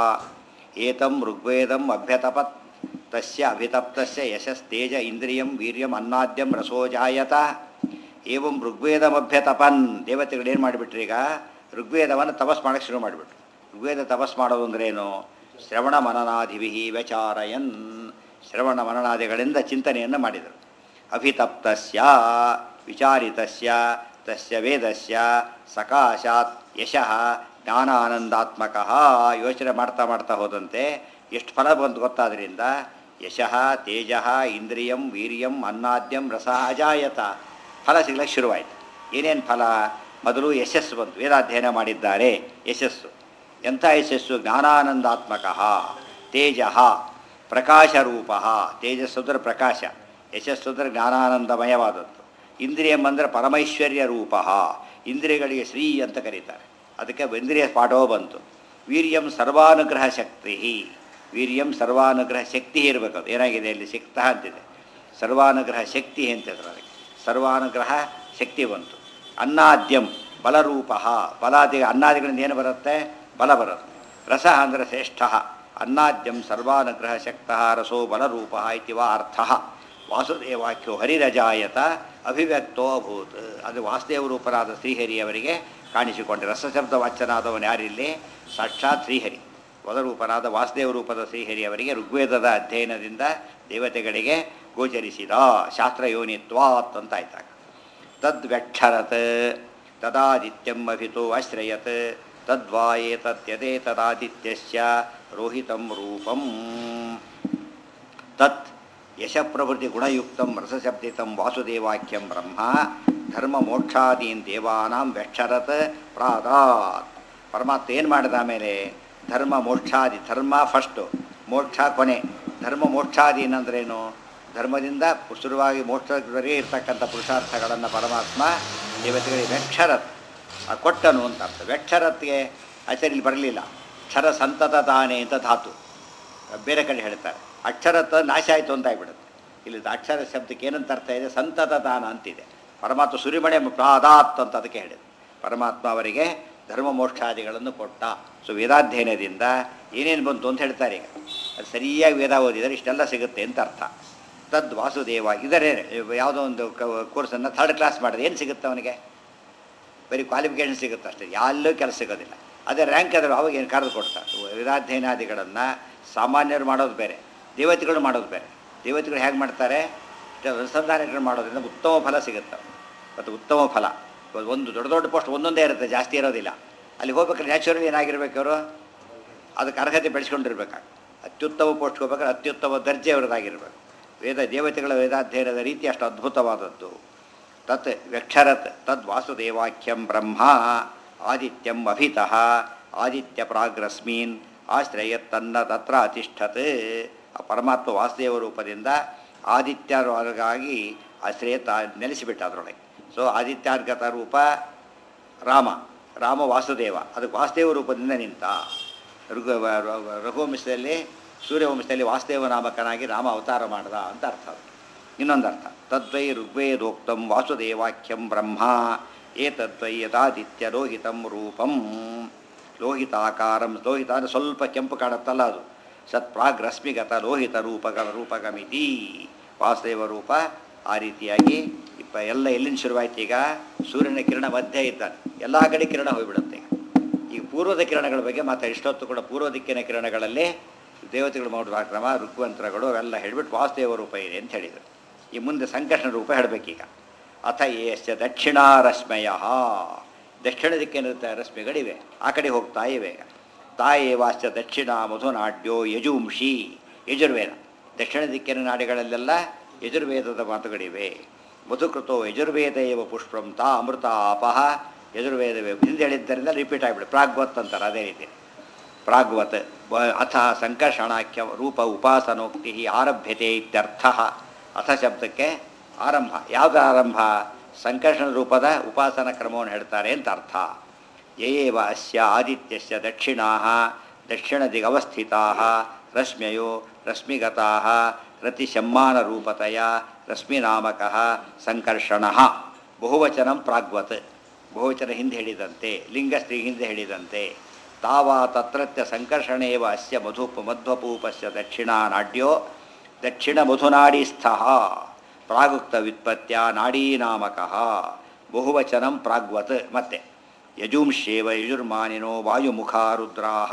ಏತಂ ಋಗ್ವೇದಂ ಅಭ್ಯತಪತ್ ತಸ್ಯ ಅಭಿತಪ್ತಸ್ಯ ಯಶಸ್ತೇಜ ಇಂದ್ರಿಯಂ ವೀರ್ಯಂ ಅನ್ನಾದ್ಯಂ ರಸೋ ಜಾಯತ. ಏವಂ ಋಗ್ವೇದಮಭ್ಯತಪನ್, ದೇವತೆಗಳು ಏನು ಮಾಡಿಬಿಟ್ರು, ಈಗ ಋಗ್ವೇದವನ್ನು ತಪಸ್ ಮಾಡೋಕ್ಕೆ ಶುರು ಮಾಡಿಬಿಟ್ರು. ಋಗ್ವೇದ ತಪಸ್ ಮಾಡೋದು ಅಂದ್ರೇನು, ಶ್ರವಣ ಮನನಾದಿಭಿ ವ್ಯಚಾರಯನ್, ಶ್ರವಣ ಮನನಾದಿಗಳಿಂದ ಚಿಂತನೆಯನ್ನು ಮಾಡಿದರು. ಅಭಿತಪ್ತಸ್ಯ ವಿಚಾರಿತಸ್ಯ ತಸ್ಯ ವೇದಸ್ಯ ಸಕಾಶಾತ್ ಯಶಃ ಜ್ಞಾನಾನಂದಾತ್ಮಕಃ. ಯೋಚನೆ ಮಾಡ್ತಾ ಮಾಡ್ತಾ ಹೋದಂತೆ ಎಷ್ಟು ಫಲ ಬಂತು ಗೊತ್ತಾದ್ರಿಂದ, ಯಶಃ ತೇಜಃ ಇಂದ್ರಿಯಂ ವೀರ್ಯಂ ಅನ್ನಾದ್ಯಂ ರಸ ಅಜಾಯತ. ಫಲ ಸಿಗ್ಲಿಕ್ಕೆ ಶುರುವಾಯಿತು. ಏನೇನು ಫಲ, ಮೊದಲು ಯಶಸ್ಸು ಬಂತು, ವೇದಾಧ್ಯಯನ ಮಾಡಿದ್ದಾರೆ ಯಶಸ್ಸು. ಎಂಥ ಯಶಸ್ಸು, ಜ್ಞಾನಾನಂದಾತ್ಮಕಃ. ತೇಜಃ ಪ್ರಕಾಶರೂಪ, ತೇಜಸ್ಸುದ್ರ ಪ್ರಕಾಶ, ಯಶಸ್ಸುದ್ರ ಜ್ಞಾನಾನಂದಮಯವಾದದ್ದು. ಇಂದ್ರಿಯಂ ಅಂದರೆ ಪರಮೈಶ್ವರ್ಯ ರೂಪ, ಇಂದ್ರಿಯಗಳಿಗೆ ಶ್ರೀ ಅಂತ ಕರೀತಾರೆ, ಅದಕ್ಕೆ ಇಂದ್ರಿಯ ಪಾಠವೂ ಬಂತು. ವೀರ್ಯಂ ಸರ್ವಾನುಗ್ರಹ ಶಕ್ತಿ, ವೀರ್ಯಂ ಸರ್ವಾನುಗ್ರಹ ಶಕ್ತಿ ಇರಬೇಕದು. ಏನಾಗಿದೆ ಇಲ್ಲಿ ಸಿಕ್ತ ಅಂತಿದೆ, ಸರ್ವಾನುಗ್ರಹ ಶಕ್ತಿ ಅಂತ ಹೇಳ್ತಾರೆ ಅದಕ್ಕೆ, ಸರ್ವಾನುಗ್ರಹ ಶಕ್ತಿ ಬಂತು. ಅನ್ನಾದ್ಯಂ ಬಲರೂಪ, ಬಲಾದಿ ಅನ್ನಾದಿಗಳಿಂದ ಏನು ಬರುತ್ತೆ, ಬಲ ಬರುತ್ತೆ. ರಸ ಅಂದರೆ ಶ್ರೇಷ್ಠ, ಅನ್ನಾದ್ಯಂ ಸರ್ವಾನುಗ್ರಹ ಶಕ್ತಃ ರಸೋ ಬಲರೂಪ ಇತಿ ವಾ ಅರ್ಥ. ವಾಸುದೇವಾಖ್ಯೋ ಹರಿರಜಾಯತ ಅಭಿವ್ಯಕ್ತೋ ಅಭೂತ್. ಅದು ವಾಸುದೇವ ರೂಪರಾದ ಶ್ರೀಹರಿಯವರಿಗೆ ಕಾಣಿಸಿಕೊಂಡೆ. ರಸಶಬ್ದ ವಾಚ್ಯನಾದವನು ಯಾರಿಲ್ಲಿ, ಸಾಕ್ಷಾತ್ ಶ್ರೀಹರಿ. ವದರೂಪನಾದ ವಾಸುದೇವ ರೂಪದ ಶ್ರೀಹರಿಯವರಿಗೆ ಋಗ್ವೇದದ ಅಧ್ಯಯನದಿಂದ ದೇವತೆಗಳಿಗೆ ಗೋಚರಿಸಿದ. ಶಾಸ್ತ್ರಯೋನಿತ್ವಾತ್ ಅಂತ ಆಯ್ತಾಗ. ತದ್ವ್ಯಕ್ಷರತ್ ತದಾದಿತ್ಯಂ ಅಭಿತೋ ಆಶ್ರಯತ್ ತದ್ವಾ ಏತತ್ಯದೇ ತದಾದಿತ್ಯಸ್ಯ ರೋಹಿತಂ ರೂಪಂ. ತತ್ ಯಶಪ್ರಭೃತಿ ಗುಣಯುಕ್ತಂ ರಸಶಬ್ದಿತಂ ವಾಸುದೇವಾಖ್ಯಂ ಬ್ರಹ್ಮ ಧರ್ಮ ಮೋಕ್ಷಾದೀನ್ ದೇವಾನಾಂ ವ್ಯಕ್ಷರತ್ ಪ್ರಾದಾತ್. ಪರಮಾತ್ಮ ಏನು ಮಾಡಿದ ಆಮೇಲೆ, ಧರ್ಮ ಮೋಕ್ಷಾದಿ, ಧರ್ಮ ಫಸ್ಟು, ಮೋಕ್ಷ ಕೊನೆ. ಧರ್ಮ ಮೋಕ್ಷಾದೀನ್ ಅಂದ್ರೇನು, ಧರ್ಮದಿಂದ ಶುರುವಾಗಿ ಮೋಕ್ಷದವರೆಗೆ ಇರ್ತಕ್ಕಂಥ ಪುರುಷಾರ್ಥಗಳನ್ನು ಪರಮಾತ್ಮ ದೇವತೆಗಳಿಗೆ ವ್ಯಕ್ಷರತ್ ಕೊಟ್ಟನು ಅಂತ ಅರ್ಥ. ವ್ಯಕ್ಷರತ್ಗೆ ಆಚಾರ್ಯಲ್ಲಿ ಬರಲಿಲ್ಲ, ಕ್ಷರ ಸಂತತ ತಾನೇ ಅಂತ ಧಾತು ಬೇರೆ ಕಡೆ ಹೇಳ್ತಾರೆ. ಅಕ್ಷರತ್ವ ನಾಶ ಆಯಿತು ಅಂತ ಆಗಿಬಿಡುತ್ತೆ. ಇಲ್ಲಿ ಅಕ್ಷರ ಶಬ್ದಕ್ಕೆ ಏನಂತ ಅರ್ಥ ಇದೆ, ಸಂತತ ತಾನ ಅಂತಿದೆ. ಪರಮಾತ್ಮ ಸುರಿಮಣೆ ಪ್ರಾದಾತ್ ಅಂತ ಅದಕ್ಕೆ ಹೇಳಿದೆ. ಪರಮಾತ್ಮ ಅವರಿಗೆ ಧರ್ಮ ಮೋಕ್ಷಾದಿಗಳನ್ನು ಕೊಟ್ಟ. ಸೊ ವೇದಾಧ್ಯಯನದಿಂದ ಏನೇನು ಬಂತು ಅಂತ ಹೇಳ್ತಾರೆ. ಈಗ ಅದು ಸರಿಯಾಗಿ ವೇದ ಓದಿದರೆ ಇಷ್ಟೆಲ್ಲ ಸಿಗುತ್ತೆ ಅಂತ ಅರ್ಥ. ತದ್ ವಾಸುದೇವ, ಇದರೇ ಯಾವುದೋ ಒಂದು ಕೋರ್ಸನ್ನು ಥರ್ಡ್ ಕ್ಲಾಸ್ ಮಾಡಿದ್ರೆ ಏನು ಸಿಗುತ್ತೆ ಅವನಿಗೆ, ಬರೀ ಕ್ವಾಲಿಫಿಕೇಷನ್ ಸಿಗುತ್ತೆ ಅಷ್ಟೇ, ಎಲ್ಲೂ ಕೆಲಸ ಸಿಗೋದಿಲ್ಲ. ಅದೇ ರ್ಯಾಂಕ್ ಆದರೆ ಅವಾಗ ಏನು ಕರೆದು ಕೊಡ್ತಾರೆ. ವೇದಾಧ್ಯಯನಾದಿಗಳನ್ನು ಸಾಮಾನ್ಯರು ಮಾಡೋದು ಬೇರೆ, ದೇವತೆಗಳು ಮಾಡೋದು ಬೇರೆ. ದೇವತೆಗಳು ಹೇಗೆ ಮಾಡ್ತಾರೆ, ಇಷ್ಟು ಅನುಸಂಧಾನಗಳನ್ನು ಮಾಡೋದ್ರಿಂದ ಉತ್ತಮ ಫಲ ಸಿಗುತ್ತೆ ಮತ್ತು ಉತ್ತಮ ಫಲ. ಒಂದು ದೊಡ್ಡ ದೊಡ್ಡ ಪೋಸ್ಟ್ ಒಂದೊಂದೇ ಇರುತ್ತೆ, ಜಾಸ್ತಿ ಇರೋದಿಲ್ಲ. ಅಲ್ಲಿ ಹೋಗ್ಬೇಕಾದ್ರೆ ನ್ಯಾಚುರಲಿ ಏನಾಗಿರ್ಬೇಕು ಅವರು, ಅದಕ್ಕೆ ಅರ್ಹತೆ ಬೆಳೆಸ್ಕೊಂಡಿರ್ಬೇಕಾಗ. ಅತ್ಯುತ್ತಮ ಪೋಸ್ಟ್ಗೆ ಹೋಗ್ಬೇಕಾದ್ರೆ ಅತ್ಯುತ್ತಮ ದರ್ಜೆ ಅವರದಾಗಿರ್ಬೇಕು. ವೇದ ದೇವತೆಗಳ ವೇದಾಧ್ಯಯನದ ರೀತಿ ಅಷ್ಟು ಅದ್ಭುತವಾದದ್ದು. ತತ್ ವ್ಯಕ್ಷರತ್ ತದ್ ವಾಸುದೇವಾಖ್ಯಂ ಬ್ರಹ್ಮ ಆದಿತ್ಯಂ ಅಭಿತಃ ಆದಿತ್ಯ ಪ್ರಾಗ್ರಸ್ಮೀನ್ ಆಶ್ರಯತ್ತನ್ನ ತತ್ರ ಅತಿಷ್ಠತ್. ಆ ಪರಮಾತ್ಮ ವಾಸುದೇವ ರೂಪದಿಂದ ಆದಿತ್ಯರಾಗಿ ಆಶ್ರಯತ ನೆಲೆಸಿಬಿಟ್ಟ ಅದರೊಳಗೆ. ಸೊ ಆದಿತ್ಯಾರ್ಗತ ರೂಪ ರಾಮ, ರಾಮ ವಾಸುದೇವ, ಅದಕ್ಕೆ ವಾಸುದೇವ ರೂಪದಿಂದ ನಿಂತ. ಋಗು ರಘುವಂಶದಲ್ಲಿ ಸೂರ್ಯವಂಶದಲ್ಲಿ ವಾಸುದೇವ ನಾಮಕನಾಗಿ ರಾಮ ಅವತಾರ ಮಾಡ್ದ ಅಂತ ಅರ್ಥ. ಇನ್ನೊಂದು ಅರ್ಥ ತದ್ವೈ ಋಗ್ವೇದೋಕ್ತಂ ವಾಸುದೇವಾಖ್ಯಂ ಬ್ರಹ್ಮ ಏತದ್ವೈ ಯದಾದಿತ್ಯ ಲೋಹಿತಂ ರೂಪಂ. ಲೋಹಿತಾಕಾರಂ, ಲೋಹಿತ ಅಂದರೆ ಸ್ವಲ್ಪ ಕೆಂಪು ಕಾಣುತ್ತಲ್ಲ ಅದು. ಸತ್ಪ್ರಾಗ್ ರಶ್ಮಿಗತ ಲೋಹಿತ ರೂಪಗ ರೂಪಗಮಿತಿ. ವಾಸುದೇವ ರೂಪ ಆ ರೀತಿಯಾಗಿ ಇಪ್ಪ ಎಲ್ಲ ಎಲ್ಲಿಂದ ಶುರುವಾಯ್ತು? ಈಗ ಸೂರ್ಯನ ಕಿರಣ ಮಧ್ಯೆ ಇದ್ದಾನೆ, ಎಲ್ಲ ಕಡೆ ಕಿರಣ ಹೋಗಿಬಿಡುತ್ತೆ. ಈಗ ಪೂರ್ವದ ಕಿರಣಗಳ ಬಗ್ಗೆ ಮಾತ್ರ ಇಷ್ಟೊತ್ತು ಕೂಡ ಪೂರ್ವ ದಿಕ್ಕಿನ ಕಿರಣಗಳಲ್ಲಿ ದೇವತೆಗಳು ಮಾಡುವ ಕ್ರಮ ಋಗ್ವಂತ್ರಗಳು ಅವೆಲ್ಲ ಹೇಳಿಬಿಟ್ಟು ವಾಸುದೇವ ರೂಪ ಇದೆ ಅಂತ ಹೇಳಿದರು. ಈ ಮುಂದೆ ಸಂಕರ್ಷಣ ರೂಪ ಹೇಳಬೇಕೀಗ. ಅಥ ಏಶ್ಚ ದಕ್ಷಿಣಾರಶ್ಮಯ, ದಕ್ಷಿಣ ದಿಕ್ಕಿನ ರಶ್ಮಿಗಳಿವೆ, ಆ ಕಡೆ ಹೋಗ್ತಾ ಇವೆ. ತಾಯೇವಾಶ್ಚ ದಕ್ಷಿಣ ಮಧುನಾಡ್ಯೋ ಯಜುಂಷಿ, ಯಜುರ್ವೇದ. ದಕ್ಷಿಣ ದಿಕ್ಕಿನ ನಾಡಿಗಳಲ್ಲೆಲ್ಲ ಯಜುರ್ವೇದದ ಮಾತುಗಳಿವೆ. ಮಧುಕೃತೋ ಯಜುರ್ವೇದ ಏವ ಪುಷ್ಪಂ ತಾ ಅಮೃತ ಆಪಹ. ಯಜುರ್ವೇದವೇ ಹಿಂದೆ ಹೇಳಿದ್ದರಿಂದ ರಿಪೀಟ್ ಆಗಿಬಿಡಿ, ಪ್ರಾಗ್ವತ್ ಅಂತಾರೆ. ಅದೇ ರೀತಿ ಪ್ರಾಗ್ವತ್. ಅಥ ಸಂಕರ್ಷಣಾಖ್ಯ ರೂಪ ಉಪಾಸನೋಕ್ತಿ ಆರಭ್ಯತೆ ಇತ್ಯರ್ಥ. ಅಥ ಶಬ್ದಕ್ಕೆ ಆರಂಭ. ಯಾವುದು ಆರಂಭ? ಸಂಕರ್ಷಣ ರೂಪದ ಉಪಾಸನ ಕ್ರಮವನ್ನು ಹೇಳ್ತಾರೆ ಅಂತ ಅರ್ಥ. ಯೇವ ಅಸ್ಯ ಆದಿತ್ಯಸ್ಯ ದಕ್ಷಿಣಾ ದಕ್ಷಿಣ ದಿಗವಸ್ಥಿತಾ ರಶ್ಮ್ಯಯೋ ರಶ್ಮಿಗತಾ ರತಿಶಮ್ಮಾನರೂಪತೆಯ ರಶ್ಮಿನಾಮಕಃ ಸಂಕರ್ಷಣಃ. ಬಹುವಚನಂ ಪ್ರಾಗ್ವತ್, ಬಹುವಚನ ಹಿಂದೆ ಹೇಳಿದಂತೆ, ಲಿಂಗಸ್ತ್ರೀ ಹಿಂದೆ ಹೇಳಿದಂತೆ. ತಾವಾ ತತ್ರತ್ಯ ಸಂಕರ್ಷಣೇವ ಅಸ್ಯ ಮಧುಪ ಮಧ್ವಪೂಪಸ್ಯ ದಕ್ಷಿಣಾ ನಾಡ್ಯೋ ದಕ್ಷಿಣ ಮಧುನಾಡೀಸ್ಥಃ ಪ್ರಾಗುಕ್ತ ವ್ಯುತ್ಪತ್ತ್ಯ ನಾಡೀನಾಮಕಃ. ಬಹುವಚನಂ ಪ್ರಾಗ್ವತ್. ಮತ್ತೆ ಯಜುಂಶೇವ ಯಜುರ್ಮಾನಿನೋ ವಾಯುಮುಖ ರುದ್ರಾಹ.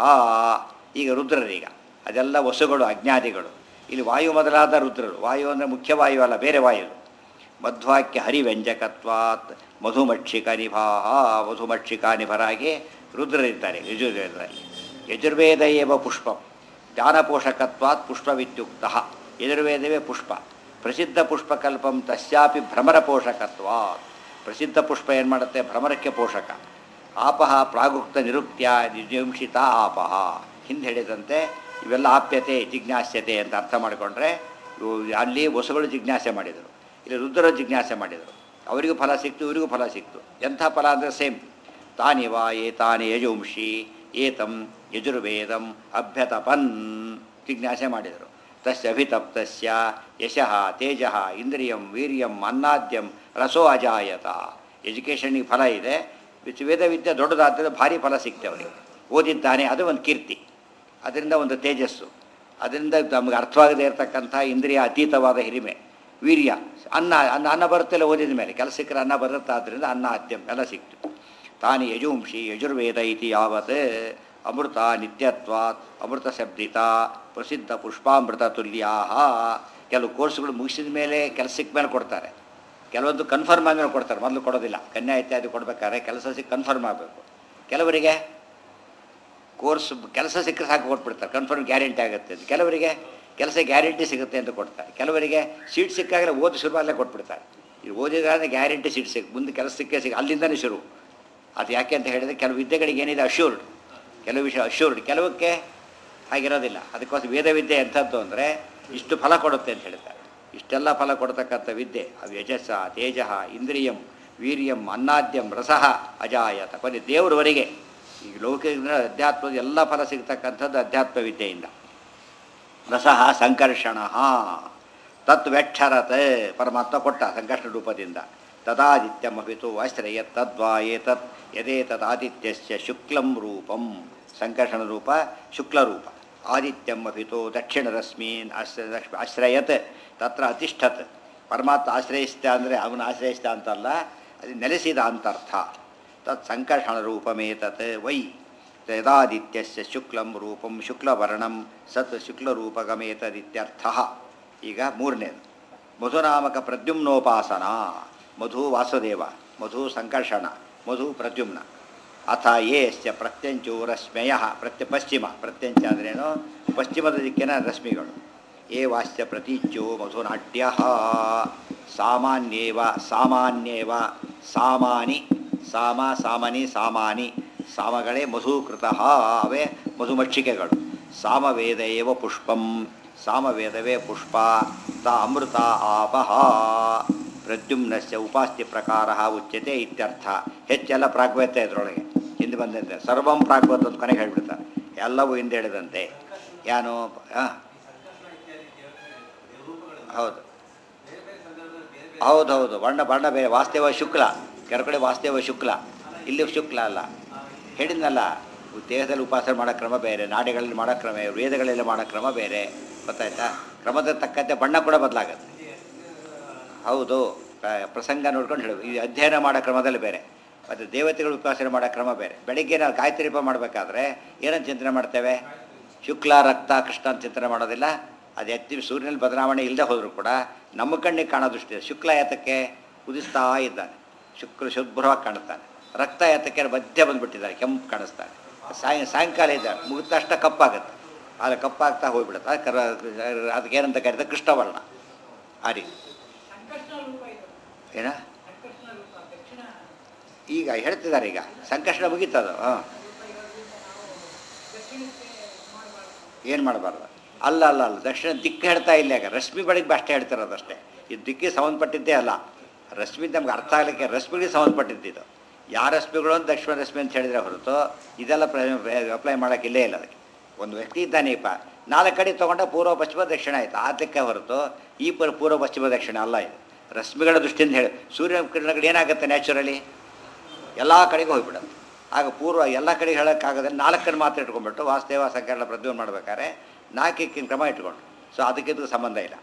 ಈಗ ರುದ್ರರೀಗ ಅದೆಲ್ಲ ವಸುಗಳು ಅಜ್ಞಾದಿಗಳು. ಇಲ್ಲಿ ವಾಯು ಮೊದಲಾದ ರುದ್ರರು. ವಾಯು ಅಂದರೆ ಮುಖ್ಯವಾಯು ಅಲ್ಲ, ಬೇರೆ ವಾಯು. ಮಧ್ವಾಕ್ಯ ಹರಿವ್ಯಂಜಕತ್ವಾತ್ ಮಧುಮಕ್ಷಿಕನಿಭಾಹ. ಮಧುಮಕ್ಷಿಕಾನಿಭರಾಗಿ ರುದ್ರರಿದ್ದಾರೆ ಯಜುರ್ವೇದದಲ್ಲಿ. ಯಜುರ್ವೇದ ಏವ ಪುಷ್ಪಂ ಜ್ಞಾನಪೋಷಕತ್ವಾತ್ ಪುಷ್ಪವಿತ್ಯುಕ್ತ. ಯಜುರ್ವೇದವೇ ಪುಷ್ಪ. ಪ್ರಸಿದ್ಧ ಪುಷ್ಪಕಲ್ಪಂ ತಸ್ಯಾಪಿ ಭ್ರಮರ ಪೋಷಕತ್ವಾತ್. ಪ್ರಸಿದ್ಧ ಪುಷ್ಪ ಏನು ಮಾಡುತ್ತೆ? ಭ್ರಮರಕ್ಕೆ ಪೋಷಕ. ಆಪಹ ಪ್ರಾಗುಕ್ತ ನಿರುಕ್ತ್ಯ ನಿಜಂಶಿತ ಆಪಹ. ಹಿಂದೆ ಹೇಳಿದಂತೆ ಇವೆಲ್ಲ ಆಪ್ಯತೆ ಜಿಜ್ಞಾಸ್ಯತೆ ಅಂತ ಅರ್ಥ ಮಾಡಿಕೊಂಡ್ರೆ, ಅಲ್ಲಿ ವಸುಗಳು ಜಿಜ್ಞಾಸೆ ಮಾಡಿದರು, ಇಲ್ಲಿ ರುದ್ರರು ಜಿಜ್ಞಾಸೆ ಮಾಡಿದರು. ಅವರಿಗೂ ಫಲ ಸಿಕ್ತು, ಇವರಿಗೂ ಫಲ ಸಿಕ್ತು. ಎಂಥ ಫಲ ಅಂದರೆ ಸೇಮ್. ತಾನಿ ವಾ ಏತಾನಿ ಯಜುಂಷಿ ಏತಂ ಯಜುರ್ವೇದಂ ಅಭ್ಯತಪನ್. ಜಿಜ್ಞಾಸೆ ಮಾಡಿದರು. ತಸ್ಯ ಅಭಿತಪ್ತಸ್ಯ ಯಶಃ ತೇಜಃ ಇಂದ್ರಿಯಂ ವೀರ್ಯಂ ಅನ್ನಾದ್ಯಂ ರಸೋ ಅಜಾಯತ. ಎಜುಕೇಷನಿಗೆ ಫಲ ಇದೆ, ವೇದ ವಿದ್ಯೆ ದೊಡ್ಡದಾದರೆ ಭಾರಿ ಫಲ ಸಿಗ್ತವೆ ಅವರಿಗೆ. ಓದಿದ್ದಾನೆ, ಅದು ಒಂದು ಕೀರ್ತಿ, ಅದರಿಂದ ಒಂದು ತೇಜಸ್ಸು, ಅದರಿಂದ ನಮಗೆ ಅರ್ಥವಾಗದೇ ಇರತಕ್ಕಂಥ ಇಂದ್ರಿಯ ಅತೀತವಾದ ಹಿರಿಮೆ, ವೀರ್ಯ, ಅನ್ನ ಅನ್ನ ಅನ್ನ ಬರುತ್ತೆಲ್ಲ ಓದಿದ ಮೇಲೆ ಕೆಲಸ ಸಿಕ್ಕರೆ ಅನ್ನ ಬರುತ್ತೆ, ಆದ್ದರಿಂದ ಅನ್ನ ಆದ್ಯಂ ಎಲ್ಲ ಸಿಕ್ತು. ತಾನಿ ಯಜುಂಷಿ ಯಜುರ್ವೇದ ಇತಿ ಯಾವತ್ ಅಮೃತ ನಿತ್ಯತ್ವಾತ್ ಅಮೃತ ಶಬ್ದಿತ ಪ್ರಸಿದ್ಧ ಪುಷ್ಪಾಮೃತ ತುಲ್ಯಾ. ಕೆಲವು ಕೋರ್ಸ್ಗಳು ಮುಗಿಸಿದ ಮೇಲೆ ಕೆಲಸ ಸಿಕ್ಕ ಮೇಲೆ ಕೊಡ್ತಾರೆ, ಕೆಲವೊಂದು ಕನ್ಫರ್ಮ್ ಆದಮೇಲೆ ಕೊಡ್ತಾರೆ, ಮೊದಲು ಕೊಡೋದಿಲ್ಲ. ಕನ್ಯಾ ಇತ್ಯಾದಿ ಕೊಡ್ಬೇಕಾದ್ರೆ ಕೆಲಸ ಸಿಕ್ಕ ಕನ್ಫರ್ಮ್ ಆಗಬೇಕು. ಕೆಲವರಿಗೆ ಕೋರ್ಸ್ ಕೆಲಸ ಸಿಕ್ಕರೆ ಸಾಕು ಕೊಟ್ಬಿಡ್ತಾರೆ, ಕನ್ಫರ್ಮ್ ಗ್ಯಾರಂಟಿ ಆಗುತ್ತೆ ಅಂತ. ಕೆಲವರಿಗೆ ಕೆಲಸ ಗ್ಯಾರಂಟಿ ಸಿಗುತ್ತೆ ಅಂತ ಕೊಡ್ತಾರೆ. ಕೆಲವರಿಗೆ ಸೀಟ್ ಸಿಕ್ಕಾಗಲೇ ಓದಿ ಶುರುವಾಗಲೇ ಕೊಟ್ಬಿಡ್ತಾರೆ. ಇದು ಓದಿದ್ರೆ ಗ್ಯಾರಂಟಿ ಸೀಟ್ ಸಿಕ್ಕ, ಮುಂದೆ ಕೆಲಸ ಸಿಕ್ಕೇ ಸಿಕ್ಕ, ಅಲ್ಲಿಂದನೇ ಶುರು. ಅದು ಯಾಕೆ ಅಂತ ಹೇಳಿದರೆ ಕೆಲವು ವಿದ್ಯೆಗಳಿಗೆ ಏನಿದೆ ಅಶ್ಯೂರ್ಡ್, ಕೆಲವು ವಿಷಯ ಅಶ್ಯೂರ್ಡ್, ಕೆಲವಕ್ಕೆ ಹಾಗಿರೋದಿಲ್ಲ. ಅದಕ್ಕೋಸ್ಕರ ವೇದ ವಿದ್ಯೆ ಎಂಥದ್ದು ಅಂದರೆ ಇಷ್ಟು ಫಲ ಕೊಡುತ್ತೆ ಅಂತ ಹೇಳ್ತಾರೆ. ಇಷ್ಟೆಲ್ಲ ಫಲ ಕೊಡ್ತಕ್ಕಂಥ ವಿದ್ಯೆ ಅದು ಯಜಸ್ಸ ತೇಜಃ ಇಂದ್ರಿಯಂ ವೀರ್ಯಂ ಅನ್ನಾದ್ಯಂ ರಸಃ ಅಜಾಯತ. ಕೊನೆ ದೇವರವರೆಗೆ ಈಗ ಲೌಕಿಕ ಅಧ್ಯಾತ್ಮದ ಎಲ್ಲ ಫಲ ಸಿಗ್ತಕ್ಕಂಥದ್ದು ಅಧ್ಯಾತ್ಮ ವಿದ್ಯೆಯಿಂದ. ರಸಃ ಸಂಕರ್ಷಣ ತತ್ ವ್ಯಕ್ಷರತ್. ಪರಮಾತ್ಮ ಕೊಟ್ಟ ಸಂಕರ್ಷಣ ರೂಪದಿಂದ. ತದಾದಿತ್ಯಮಭಿತು ಆಶ್ರಯ ತದ್ವಾ ಏತತ್ ಯದೇತದಾದಿತ್ಯಸ್ಯ ಶುಕ್ಲಂ ರೂಪಂ. ಸಂಕರ್ಷಣ ರೂಪ ಶುಕ್ಲರೂಪ. ಆದಿತ್ಯಮಭಿತು ದಕ್ಷಿಣರಶ್ಮೀನ್ ಆಶ್ರಯ ಆಶ್ರಯತ್ ತತ್ರ ಅತಿಷ್ಠತ್. ಪರಮಾತ್ಮ ಆಶ್ರಯಿಸಿದ ಅಂದರೆ ಅವನು ಆಶ್ರಯಿಸಿದ ಅಂತಲ್ಲ, ಅದು ನೆಲೆಸಿದ ಅಂತರ್ಥ. ತತ್ ಸಂಕರ್ಷಣ ರೂಪಮೇತತ್ ವೈ ಯದಾದಿತ್ಯಸ್ಯ ಶುಕ್ಲಂ ರೂಪಂ ಶುಕ್ಲವರ್ಣಂ ಸತ್ ಶುಕ್ಲರೂಪಗಮೇತದಿತ್ಯರ್ಥ. ಈಗ ಮೂರನೇದು ಮಧುನಾಮಕ ಪ್ರದ್ಯುಮ್ನೋಪಾಸನ ಮಧು ವಾಸುದೇವ ಮಧು ಸಂಕರ್ಷಣ ಮಧು ಪ್ರದ್ಯುಮ್ನ ಅಥ ಯೇಶ್ಚ ಪ್ರತ್ಯಂಚೋ ರಶ್ಮಯ ಪ್ರತ್ಯ ಪಶ್ಚಿಮ ಪ್ರತ್ಯಂಚ ಅಂದ್ರೇನು ಪಶ್ಚಿಮದ ದಿಕ್ಕಿನ ರಶ್ಮಿಗಳು ಏ ವಾಶ್ಚ ಪ್ರತೀಚ್ಯೋ ಮಧುನಾಟ್ಯ ಸಾಮಾನ್ಯೇವ ಸಾಮಾನ್ಯೇವ ಸಾಮಾನಿ ಸಾಮ ಸಾಮನಿ ಸಾಮಾನಿ ಸಾಮಗಳೇ ಮಧುಕೃತಃ ಅವೇ ಮಧುಮಕ್ಷಿಕೆಗಳು ಸಾಮವೇದ ಏವ ಪುಷ್ಪಂ ಸಾಮವೇದವೇ ಪುಷ್ಪ ತ ಅಮೃತ ಆಪಹ ಪ್ರದ್ಯುಮ್ನಸ್ಯ ಉಪಾಸ್ತಿ ಪ್ರಕಾರ ಉಚ್ಯತೆ ಇತ್ಯರ್ಥ ಹೆಚ್ಚೆಲ್ಲ ಪ್ರಾಗ್ವತೆ ಇದರೊಳಗೆ ಹಿಂದೆ ಬಂದಂತೆ ಸರ್ವಂ ಪ್ರಾಗ್ವತ ಅಂತ ಕೊನೆಗೆ ಹೇಳ್ಬಿಡ್ತಾರೆ ಎಲ್ಲವೂ ಹಿಂದೆ ಹೇಳಿದಂತೆ ಏನು ಹಾಂ ಹೌದು ಹೌದು ಹೌದು ಬಣ್ಣ ಬಣ್ಣ ಬೇರೆ ವಾಸ್ತವ ಶುಕ್ಲ ಕೆಲವು ಕಡೆ ವಾಸ್ತವ ಶುಕ್ಲ ಇಲ್ಲಿ ಶುಕ್ಲ ಅಲ್ಲ ಹೇಳಿದ್ನಲ್ಲ ದೇಹದಲ್ಲಿ ಉಪಾಸನೆ ಮಾಡೋ ಕ್ರಮ ಬೇರೆ ನಾಡಿಗಳಲ್ಲಿ ಮಾಡೋ ಕ್ರಮ ವೇದಗಳಲ್ಲಿ ಮಾಡೋ ಕ್ರಮ ಬೇರೆ ಗೊತ್ತಾಯ್ತಾ ಕ್ರಮದ ತಕ್ಕಂತೆ ಬಣ್ಣ ಕೂಡ ಬದಲಾಗುತ್ತೆ ಹೌದು ಪ್ರಸಂಗ ನೋಡ್ಕೊಂಡು ಹೇಳು ಈ ಅಧ್ಯಯನ ಮಾಡೋ ಕ್ರಮದಲ್ಲಿ ಬೇರೆ ಮತ್ತು ದೇವತೆಗಳು ಉಪಾಸನೆ ಮಾಡೋ ಕ್ರಮ ಬೇರೆ ಬೆಳಿಗ್ಗೆ ನಾವು ಗಾಯತ್ರಿ ಜಪ ಮಾಡಬೇಕಾದ್ರೆ ಏನಂತ ಚಿಂತನೆ ಮಾಡ್ತೇವೆ ಶುಕ್ಲ ರಕ್ತ ಕೃಷ್ಣ ಅಂತ ಚಿಂತನೆ ಮಾಡೋದಿಲ್ಲ ಅದು ಎತ್ತಿ ಸೂರ್ಯನಲ್ಲಿ ಬದಲಾವಣೆ ಇಲ್ಲದೆ ಹೋದರೂ ಕೂಡ ನಮ್ಮ ಕಣ್ಣಿಗೆ ಕಾಣೋ ದೃಷ್ಟಿ ಶುಕ್ಲ ಯಾತಕ್ಕೆ ಉದಿಸ್ತಾ ಇದ್ದಾನೆ ಶುಕ್ರ ಶುಭ್ರವಾಗಿ ಕಾಣುತ್ತಾನೆ ರಕ್ತ ಯಾತಕ್ಕೆ ಮಧ್ಯ ಬಂದುಬಿಟ್ಟಿದ್ದಾರೆ ಕೆಂಪು ಕಾಣಿಸ್ತಾನೆ ಸಾಯ ಸಾಯಂಕಾಲ ಇದ್ದಾರೆ ಮುಗಿದ ತಕ್ಷಣ ಕಪ್ಪಾಗುತ್ತೆ ಆದರೆ ಕಪ್ಪಾಗ್ತಾ ಹೋಗ್ಬಿಡುತ್ತೆ ಅದು ಕರ ಅದಕ್ಕೆ ಏನಂತ ಕರೀತಾರೆ ಕೃಷ್ಣವರ್ಣ ಆ ರೀತಿ ಏನ ಈಗ ಹೇಳ್ತಿದ್ದಾರೆ ಈಗ ಸಂಕಷ್ಟ ಮುಗೀತದು ಹಾಂ ಏನು ಮಾಡಬಾರ್ದು ಅಲ್ಲ ಅಲ್ಲ ಅಲ್ಲ ದಕ್ಷಿಣ ದಿಕ್ಕು ಹೇಳ್ತಾ ಇಲ್ಲ ಈಗ ರಶ್ಮಿ ಬೆಳಗ್ಗೆ ಅಷ್ಟೇ ಹೇಳ್ತಿರೋದಷ್ಟೇ ಇದು ದಿಕ್ಕಿಗೆ ಸಂಬಂಧಪಟ್ಟಿದ್ದೇ ಅಲ್ಲ ರಶ್ಮಿ ನಮ್ಗೆ ಅರ್ಥ ಆಗಲಿಕ್ಕೆ ರಶ್ಮಿಗೆ ಸಂಬಂಧಪಟ್ಟಿದ್ದು ಯಾವ ರಶ್ಮಿಗಳು ಅಂತ ದಕ್ಷಿಣ ರಶ್ಮಿ ಅಂತ ಹೇಳಿದರೆ ಹೊರತು ಇದೆಲ್ಲ ಅಪ್ಲೈ ಮಾಡೋಕ್ಕೆ ಇಲ್ಲೇ ಇಲ್ಲ ಅದಕ್ಕೆ ಒಂದು ವ್ಯಕ್ತಿ ಇದ್ದಾನೆಪ್ಪ ನಾಲ್ಕು ಕಡೆ ತೊಗೊಂಡ ಪೂರ್ವ ಪಶ್ಚಿಮ ದಕ್ಷಿಣ ಆಯಿತು ಆತಕ್ಕೆ ಹೊರತು ಈ ಪೂರ್ವ ಪೂರ್ವ ಪಶ್ಚಿಮ ದಕ್ಷಿಣ ಅಲ್ಲ ಇದು ರಶ್ಮಿಗಳ ದೃಷ್ಟಿಯಿಂದ ಹೇಳಿ ಸೂರ್ಯ ಕಿರಣಗಳು ಏನಾಗುತ್ತೆ ನ್ಯಾಚುರಲಿ ಎಲ್ಲ ಕಡೆಗೂ ಹೋಗ್ಬಿಡುತ್ತೆ ಆಗ ಪೂರ್ವ ಎಲ್ಲ ಕಡೆಗೆ ಹೇಳೋಕ್ಕಾಗದೆ ನಾಲ್ಕನ್ನು ಮಾತ್ರ ಇಟ್ಕೊಂಡ್ಬಿಟ್ಟು ವಾಸ್ತೇವ ಸಂಕರಣ ಪ್ರದ್ಯುಮ್ನ ಮಾಡ್ಬೇಕಾದ್ರೆ ನಾಲ್ಕಕ್ಕಿಂತ ಕ್ರಮ ಇಟ್ಕೊಂಡು ಸೊ ಅದಕ್ಕೆ ಇದಕ್ಕೆ ಸಂಬಂಧ ಇಲ್ಲ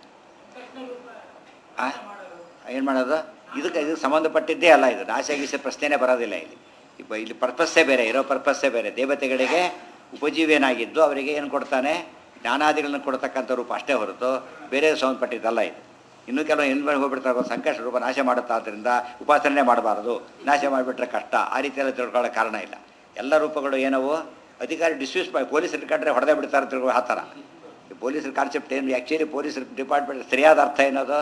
ಹಾಂ ಏನು ಮಾಡೋದು ಇದಕ್ಕೆ ಇದಕ್ಕೆ ಸಂಬಂಧಪಟ್ಟಿದ್ದೇ ಅಲ್ಲ ಇದು ನಾಶ ಗೀಸ ಪ್ರಶ್ನೆನೇ ಬರೋದಿಲ್ಲ ಇಲ್ಲಿ ಇಪ್ಪ ಇಲ್ಲಿ ಪರ್ಪಸ್ಸೇ ಬೇರೆ ಇರೋ ಪರ್ಪಸ್ಸೇ ಬೇರೆ ದೇವತೆಗಳಿಗೆ ಉಪಜೀವೇನಾಗಿದ್ದು ಅವರಿಗೆ ಏನು ಕೊಡ್ತಾನೆ ಜ್ಞಾನಾದಿಗಳನ್ನು ಕೊಡ್ತಕ್ಕಂಥ ರೂಪ ಅಷ್ಟೇ ಹೊರತು ಬೇರೆ ಸಂಬಂಧಪಟ್ಟಿದ್ದಲ್ಲ ಇದು ಇನ್ನೂ ಕೆಲವು ಎಲ್ಲಿ ಮೇಲೆ ಹೋಗ್ಬಿಡ್ತಾರೆ ಸಂಕಷ್ಟ ರೂಪ ನಾಶ ಮಾಡುತ್ತಾ ಆದ್ದರಿಂದ ಉಪಾಸನೆ ಮಾಡಬಾರ್ದು ನಾಶ ಮಾಡಿಬಿಟ್ರೆ ಕಷ್ಟ ಆ ರೀತಿಯೆಲ್ಲ ತಿಳ್ಕೊಳ್ಳೋ ಕಾರಣ ಇಲ್ಲ ಎಲ್ಲ ರೂಪಗಳು ಏನವು ಅಧಿಕಾರಿ ಡಿಸ್ಯೂಸ್ ಮಾಡಿ ಪೊಲೀಸರು ಕಂಡ್ರೆ ಹೊಡೆದೇ ಬಿಡ್ತಾರೆ ತಿಳ್ಕೊ ಆ ಥರ ಈ ಪೊಲೀಸರ ಕಾನ್ಸೆಪ್ಟ್ ಏನು ಆ್ಯಕ್ಚುಲಿ ಪೊಲೀಸರ ಡಿಪಾರ್ಟ್ಮೆಂಟ್ ಸರಿಯಾದ ಅರ್ಥ ಏನದು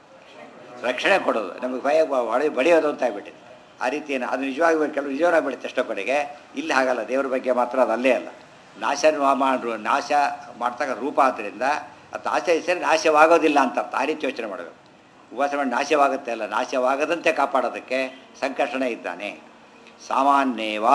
ರಕ್ಷಣೆ ಕೊಡೋದು ನಮಗೆ ಭಯ ಹೊಡೆ ಬಡಿಯೋದು ಅಂತ ಆಗ್ಬಿಟ್ಟಿದೆ ಆ ರೀತಿ ಏನು ಅದು ನಿಜವಾಗಿ ಕೆಲವು ನಿಜವಾಗ್ಬಿಡುತ್ತೆ ಎಷ್ಟೋ ಕಡೆಗೆ ಇಲ್ಲಿ ಹಾಗಲ್ಲ ದೇವ್ರ ಬಗ್ಗೆ ಮಾತ್ರ ಅದು ಅಲ್ಲೇ ಅಲ್ಲ ನಾಶ ಮಾಡ್ರು ನಾಶ ಮಾಡ್ತಕ್ಕ ರೂಪ ಆದ್ದರಿಂದ ಅದು ನಾಶ ಹೆಸರು ನಾಶವಾಗೋದಿಲ್ಲ ಅಂತ ಅರ್ಥ ಆ ರೀತಿ ಯೋಚನೆ ಮಾಡಬೇಕು ಉಪಾಸನೆ ಮಾಡಿ ನಾಶವಾಗುತ್ತೆ ಅಲ್ಲ ನಾಶವಾಗದಂತೆ ಕಾಪಾಡೋದಕ್ಕೆ ಸಂಕರ್ಷಣೆ ಇದ್ದಾನೆ ಸಾಮಾನ್ಯವಾ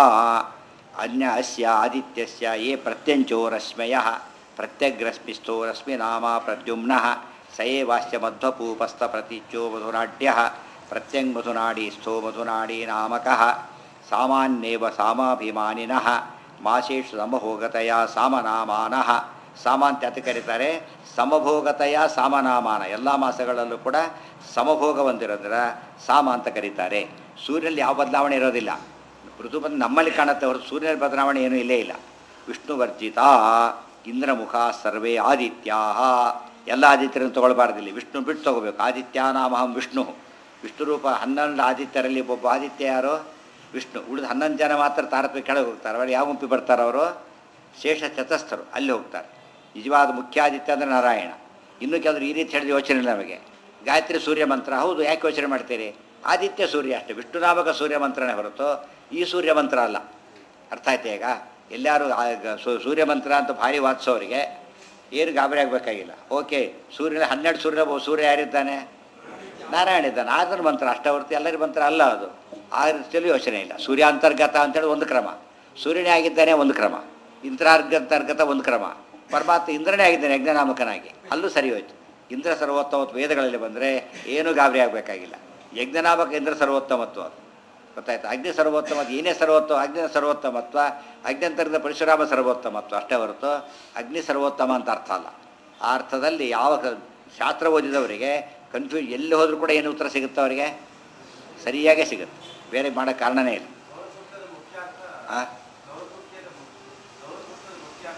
ಅನ್ಯ ಅಸ್ಯ ಆದಿತ್ಯಸ್ಯ ಯೇ ಪ್ರತ್ಯಂಚೋ ರಶ್ಮಯ ಪ್ರತ್ಯಗ್ರಶ್ಮಿಸ್ಥೋ ರಶ್ಮಿನಾಮ ಪ್ರದ್ಯುಮ್ನಃ ಸಯೇವಾಸ್ಯ ಮಧ್ವಪೂಪಸ್ಥ ಪ್ರತೀಚ್ಯೋ ಮಧುನಾಡ್ಯ ಪ್ರತ್ಯಂಗ್ ಮಧುನಾಡೀಸ್ಥೋ ಮಧುನಾಡಿ ನಾಮಕಃ ಸಾಮಾನ್ಯೇವ ಸಾಮಾಭಿಮಾನಿನಃ ಮಾಸೇಷು ಸಮಭೋಗತೆಯ ಸಾಮನಾಮಾನಃ ಸಾಮ ಅಂತ ಯಾತ ಕರೀತಾರೆ ಸಮಭೋಗತೆಯ ಸಾಮನಾಮಾನ ಎಲ್ಲ ಮಾಸಗಳಲ್ಲೂ ಕೂಡ ಸಮಭೋಗ ಹೊಂದಿರೋದ್ರ ಸಾಮ ಅಂತ ಕರೀತಾರೆ ಸೂರ್ಯನಲ್ಲಿ ಯಾವ ಬದಲಾವಣೆ ಇರೋದಿಲ್ಲ ಋತು ಬಂದು ನಮ್ಮಲ್ಲಿ ಕಾಣುತ್ತೆ ಹೊರತು ಸೂರ್ಯನ ಬದಲಾವಣೆ ಏನೂ ಇಲ್ಲೇ ಇಲ್ಲ ವಿಷ್ಣುವರ್ಜಿತ ಇಂದ್ರಮುಖ ಸರ್ವೇ ಆದಿತ್ಯಾ ಎಲ್ಲ ಆದಿತ್ಯರನ್ನು ತೊಗೊಳ್ಬಾರ್ದಿಲ್ಲ ವಿಷ್ಣು ಬಿಟ್ಟು ತೊಗೋಬೇಕು ಆದಿತ್ಯಾನಾಮಹಂ ವಿಷ್ಣು ವಿಷ್ಣು ರೂಪ ಹನ್ನೊಂದು ಆದಿತ್ಯರಲ್ಲಿ ಒಬ್ಬ ಆದಿತ್ಯ ಯಾರು ವಿಷ್ಣು ಉಳಿದ ಹನ್ನೊಂದು ಜನ ಮಾತ್ರ ತಾರತಮ್ಯ ಕೆಳಗೆ ಹೋಗ್ತಾರೆ ಅವರು ಯಾವ ಗುಂಪಿ ಬರ್ತಾರೆ ಅವರು ಶೇಷ ಚತಸ್ಥರು ಅಲ್ಲಿ ಹೋಗ್ತಾರೆ ನಿಜವಾದ ಮುಖ್ಯ ಆದಿತ್ಯ ಅಂದರೆ ನಾರಾಯಣ ಇನ್ನೂ ಕೆಲವರು ಈ ರೀತಿ ಹೇಳಿದ ಯೋಚನೆ ಇಲ್ಲ ನಮಗೆ ಗಾಯತ್ರಿ ಸೂರ್ಯ ಮಂತ್ರ ಹೌದು ಯಾಕೆ ಯೋಚನೆ ಮಾಡ್ತೀರಿ ಆದಿತ್ಯ ಸೂರ್ಯ ಅಷ್ಟೇ ವಿಷ್ಣುನಾಮಕ ಸೂರ್ಯ ಮಂತ್ರನೇ ಹೊರತು ಈ ಸೂರ್ಯ ಮಂತ್ರ ಅಲ್ಲ ಅರ್ಥ ಆಯ್ತು ಈಗ ಎಲ್ಲರೂ ಸೂರ್ಯ ಮಂತ್ರ ಅಂತ ಭಾರಿ ವಾದಿಸೋರಿಗೆ ಏನು ಗಾಬರಿ ಆಗಬೇಕಾಗಿಲ್ಲ ಓಕೆ ಸೂರ್ಯನ ಹನ್ನೆರಡು ಸೂರ್ಯ ಸೂರ್ಯ ಯಾರಿದ್ದಾನೆ ನಾರಾಯಣ ಇದ್ದಾನೆ ಆದ್ರ ಮಂತ್ರ ಅಷ್ಟೇ ಹೊರತು ಎಲ್ಲರ ಮಂತ್ರ ಅಲ್ಲ ಅದು ಆ ರೀತಿಯಲ್ಲೂ ಯೋಚನೆ ಇಲ್ಲ ಸೂರ್ಯಾಂತರ್ಗತ ಅಂತೇಳಿ ಒಂದು ಕ್ರಮ ಸೂರ್ಯನೇ ಆಗಿದ್ದಾನೆ ಒಂದು ಕ್ರಮ ಇಂದ್ರಾರ್ಗಂತರ್ಗತ ಒಂದು ಕ್ರಮ ಪರಮಾತ್ಮ ಇಂದ್ರನೇ ಆಗಿದ್ದಾನೆ ಯಜ್ಞನಾಮಕನಾಗಿ ಅಲ್ಲೂ ಸರಿ ಹೋಯ್ತು ಇಂದ್ರ ಸರ್ವೋತ್ತಮತ್ವ ವೇದಗಳಲ್ಲಿ ಬಂದರೆ ಏನೂ ಗಾಬರಿ ಆಗಬೇಕಾಗಿಲ್ಲ ಯಜ್ಞನಾಮಕ ಇಂದ್ರ ಸರ್ವೋತ್ತಮತ್ವ ಅದು ಗೊತ್ತಾಯ್ತು ಅಗ್ನಿ ಸರ್ವೋತ್ತಮ ಏನೇ ಸರ್ವೋತ್ತಮ ಅಗ್ನಿ ಸರ್ವೋತ್ತಮತ್ವ ಅಗ್ನಂತರದ ಪರಶುರಾಮ ಸರ್ವೋತ್ತಮತ್ವ ಅಷ್ಟೇ ಹೊರತು ಅಗ್ನಿ ಸರ್ವೋತ್ತಮ ಅಂತ ಅರ್ಥ ಅಲ್ಲ ಆ ಅರ್ಥದಲ್ಲಿ ಯಾವ ಶಾಸ್ತ್ರ ಓದಿದವರಿಗೆ ಕನ್ಫ್ಯೂಸ್ ಎಲ್ಲಿ ಹೋದರೂ ಕೂಡ ಏನು ಉತ್ತರ ಸಿಗುತ್ತೆ ಅವರಿಗೆ ಸರಿಯಾಗೇ ಸಿಗುತ್ತೆ ಬೇರೆ ಮಾಡೋ ಕಾರಣನೇ ಇಲ್ಲ ಹಾಂ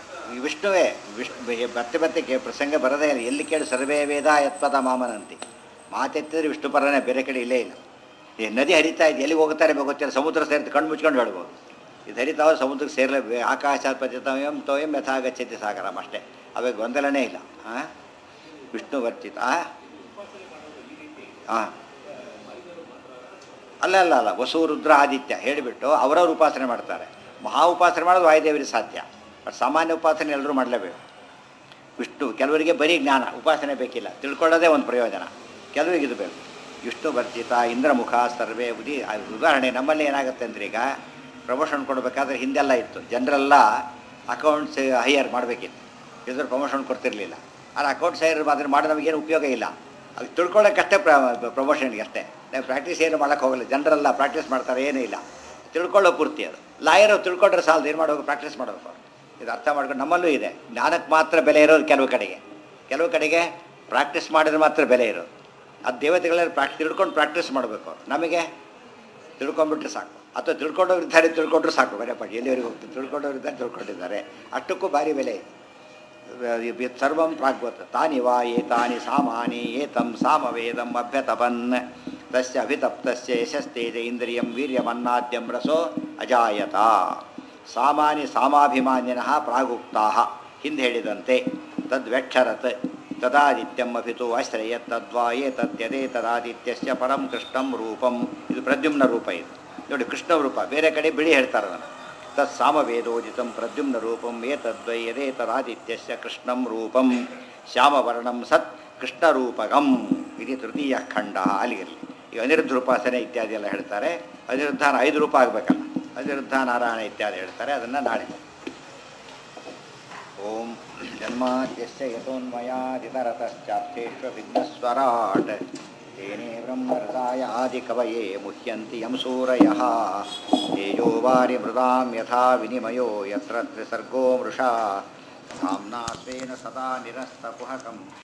ವಿಷ್ಣುವೇ ವಿಷ್ಣು ಮತ್ತೆ ಮತ್ತೆ ಪ್ರಸಂಗ ಬರದೇ ಇಲ್ಲ ಎಲ್ಲಿ ಕೇಳಿ ಸರ್ವೇ ವೇದ ಯತ್ಪದ ಮಾಮನಂತಿ ಮಾತೆತ್ತಿದ್ರೆ ವಿಷ್ಣು ಪರನೇ, ಬೇರೆ ಕಡೆ ಇಲ್ಲೇ ಇಲ್ಲ. ಈ ನದಿ ಹರಿತಾ ಇದೆ, ಎಲ್ಲಿಗೆ ಹೋಗ್ತಾರೆ ಗೊತ್ತಿಲ್ಲ, ಸಮುದ್ರ ಸೇರಿತು ಕಣ್ಣು ಮುಚ್ಕೊಂಡು ಹೇಳ್ಬೋದು. ಇದು ಹರಿತಾವ ಸಮುದ್ರಕ್ಕೆ ಸೇರಲೇ, ಆಕಾಶ ಪತಿತೋಯಂ ತೋಯಂ ಯಥಾ ಗಚ್ಚತಿ ಸಾಗರಂ ಅಷ್ಟೇ, ಅವಾಗ ಗೊಂದಲನೇ ಇಲ್ಲ. ಹಾಂ, ವಿಷ್ಣು ವರ್ಚಿತ. ಹಾಂ, ಅಲ್ಲ ಅಲ್ಲ ಅಲ್ಲ ವಸು ರುದ್ರ ಆದಿತ್ಯ ಹೇಳಿಬಿಟ್ಟು ಅವರವ್ರು ಉಪಾಸನೆ ಮಾಡ್ತಾರೆ. ಮಹಾ ಉಪಾಸನೆ ಮಾಡೋದು ವಾಯುದೇವರಿಗೆ ಸಾಧ್ಯ, ಬಟ್ ಸಾಮಾನ್ಯ ಉಪಾಸನೆ ಎಲ್ಲರೂ ಮಾಡಲೇಬೇಕು. ವಿಷ್ಣು ಕೆಲವರಿಗೆ ಬರೀ ಜ್ಞಾನ, ಉಪಾಸನೆ ಬೇಕಿಲ್ಲ, ತಿಳ್ಕೊಳ್ಳೋದೇ ಒಂದು ಪ್ರಯೋಜನ. ಕೆಲವರಿಗೆ ಇದು ಬೇಕು. ವಿಷ್ಣು ವರ್ಚಿತ ಇಂದ್ರಮುಖ ಸರ್ವೇ ಉದಿ. ಉದಾಹರಣೆ ನಮ್ಮಲ್ಲಿ ಏನಾಗುತ್ತೆ ಅಂದರೆ, ಈಗ ಪ್ರಮೋಷನ್ ಕೊಡಬೇಕಾದ್ರೆ ಹಿಂದೆಲ್ಲ ಇತ್ತು, ಜನರೆಲ್ಲ ಅಕೌಂಟ್ಸ್ ಹೈಯರ್ ಮಾಡಬೇಕಿತ್ತು, ಇದ್ರ ಪ್ರಮೋಷನ್ ಕೊಡ್ತಿರಲಿಲ್ಲ. ಆದರೆ ಅಕೌಂಟ್ಸ್ ಹೈಯರ್ ಅದನ್ನು ಮಾಡಿ ನಮಗೇನು ಉಪಯೋಗ ಇಲ್ಲ, ಅದು ತಿಳ್ಕೊಳ್ಳೋಕ್ಕಷ್ಟೇ ಪ್ರ ಪ್ರಮೋಷನ್ಗೆ ಅಷ್ಟೇ. ನಾವು ಪ್ರಾಕ್ಟೀಸ್ ಏನು ಮಾಡೋಕ್ಕೆ ಹೋಗಲ್ಲ, ಜನರೆಲ್ಲ ಪ್ರಾಕ್ಟೀಸ್ ಮಾಡ್ತಾರೆ, ಏನೂ ಇಲ್ಲ, ತಿಳ್ಕೊಳ್ಳೋ ಪೂರ್ತಿ ಅದು. ಲಾಯರು ತಿಳ್ಕೊಂಡ್ರೆ ಸಾಲದು, ಏನು ಮಾಡಬೇಕು, ಪ್ರಾಕ್ಟೀಸ್ ಮಾಡಬೇಕು ಅವರು. ಇದು ಅರ್ಥ ಮಾಡ್ಕೊಂಡು ನಮ್ಮಲ್ಲೂ ಇದೆ, ಜ್ಞಾನಕ್ಕೆ ಮಾತ್ರ ಬೆಲೆ ಇರೋದು ಕೆಲವು ಕಡೆಗೆ, ಕೆಲವು ಕಡೆಗೆ ಪ್ರಾಕ್ಟೀಸ್ ಮಾಡಿದ್ರೆ ಮಾತ್ರ ಬೆಲೆ ಇರೋದು. ಅದು ದೇವತೆಗಳೆಲ್ಲ ಪ್ರಾಕ್ ತಿಳ್ಕೊಂಡು ಪ್ರಾಕ್ಟೀಸ್ ಮಾಡಬೇಕು ಅವರು. ನಮಗೆ ತಿಳ್ಕೊಂಬಿಟ್ರೆ ಸಾಕು, ಅಥವಾ ತಿಳ್ಕೊಂಡೋಗಿರ್ತಾರೆ ತಿಳ್ಕೊಂಡ್ರು ಸಾಕು, ಬರೇ ಪಡಿ ಎಲ್ಲಿವರೆಗೆ ಹೋಗ್ತಾರೆ, ತಿಳ್ಕೊಂಡೋಗಿರ್ತಾರೆ ತಿಳ್ಕೊಂಡಿದ್ದಾರೆ, ಅಷ್ಟಕ್ಕೂ ಭಾರಿ ಬೆಲೆ ಇದೆ. ಸರ್ವಂ ಪ್ರಾಗ್ವತ್ ತಾನಿ ವಾ ಏತಾನಿ ಸಾಮಾನಿ ಏತಂ ಸಾಮವೇದಂ ಅಭ್ಯತಪನ್ ತಸ್ಯ ಅಭಿತಪ್ತಸ್ಯ ಯಶಸ್ತೇಜ ಇಂದ್ರಿಯಂ ವೀರ್ಯಮನ್ನಾದ್ಯಂ ರಸೋ ಅಜಾಯತ. ಸಾಮಾನಿ ಸಾಮಾಭಿಮಾನ್ಯನಃ ಪ್ರಾಗುಕ್ತಾಃ, ಹಿಂದೆ ಹೇಳಿದಂತೆ ತದ್ವ್ಯಕ್ಷರತ್ ತದಾದಿತ್ಯಂ ಅಭಿತೋ ಆಶ್ರಯತ್ ತದ್ವಾ ಏತದ್ಯದೇ ತದಾದಿತ್ಯಸ್ಯ ಪರಂ ಕೃಷ್ಣಂ ರೂಪಂ. ಇದು ಪ್ರದ್ಯುಮ್ನ ರೂಪ, ಇದು ನೋಡಿ ಕೃಷ್ಣ ರೂಪ. ಬೇರೆ ಕಡೆ ಬಿಳಿ ಹೇಳ್ತಾರೆ ಅದನ್ನು. ತತ್ ಸಾಮವೇದೋದಿತಂ ಪ್ರದ್ಯುಮ್ನ ರೂಪಂ ಏತದ್ವೈ ಯದೇ ತದಾದಿತ್ಯಸ್ಯ ಕೃಷ್ಣಂ ರೂಪಂ ಶ್ಯಾಮವರ್ಣಂ ಸತ್ ಕೃಷ್ಣರೂಪಗಂ. ಇದು ತೃತೀಯ ಖಂಡ. ಅಲ್ಲಿಗಿರಲಿ. ಈಗ ಅನಿರುದ್ಧ ರೂಪಾಸನೆ ಇತ್ಯಾದಿ ಎಲ್ಲ ಹೇಳ್ತಾರೆ. ಅನಿರುದ್ಧಾನ ಐದು ರೂಪ ಆಗಬೇಕಲ್ಲ, ಅನಿರುದ್ಧ ನಾರಾಯಣ ಇತ್ಯಾದಿ ಹೇಳ್ತಾರೆ, ಅದನ್ನು ನಾಳೆ. ಓಂ ಜನ್ಮಾದ್ಯಸ್ಯ ಯತೋನ್ಮಯಾದಿತರತಶ್ಚಾರ್ಥೇಶ್ವ ವಿಘ್ನಸ್ವರಾಟ್ ತೇನೇ ಬ್ರಹ್ಮಹೃದಾಯ ಆದಿಕವಯೇ ಮುಹ್ಯಂತಿ ಯಂ ಸೂರಯಃ. ತೇಜೋ ವಾರಿ ಮೃದಾಂ ಯಥಾ ವಿನಿಮಯೋ ಯತ್ರ ತ್ರಿಸರ್ಗೋ ಮೃಷಾ ಧಾಮ್ನಾ ಸ್ವೇನ ಸದಾ ನಿರಸ್ತಕುಹಕಂ.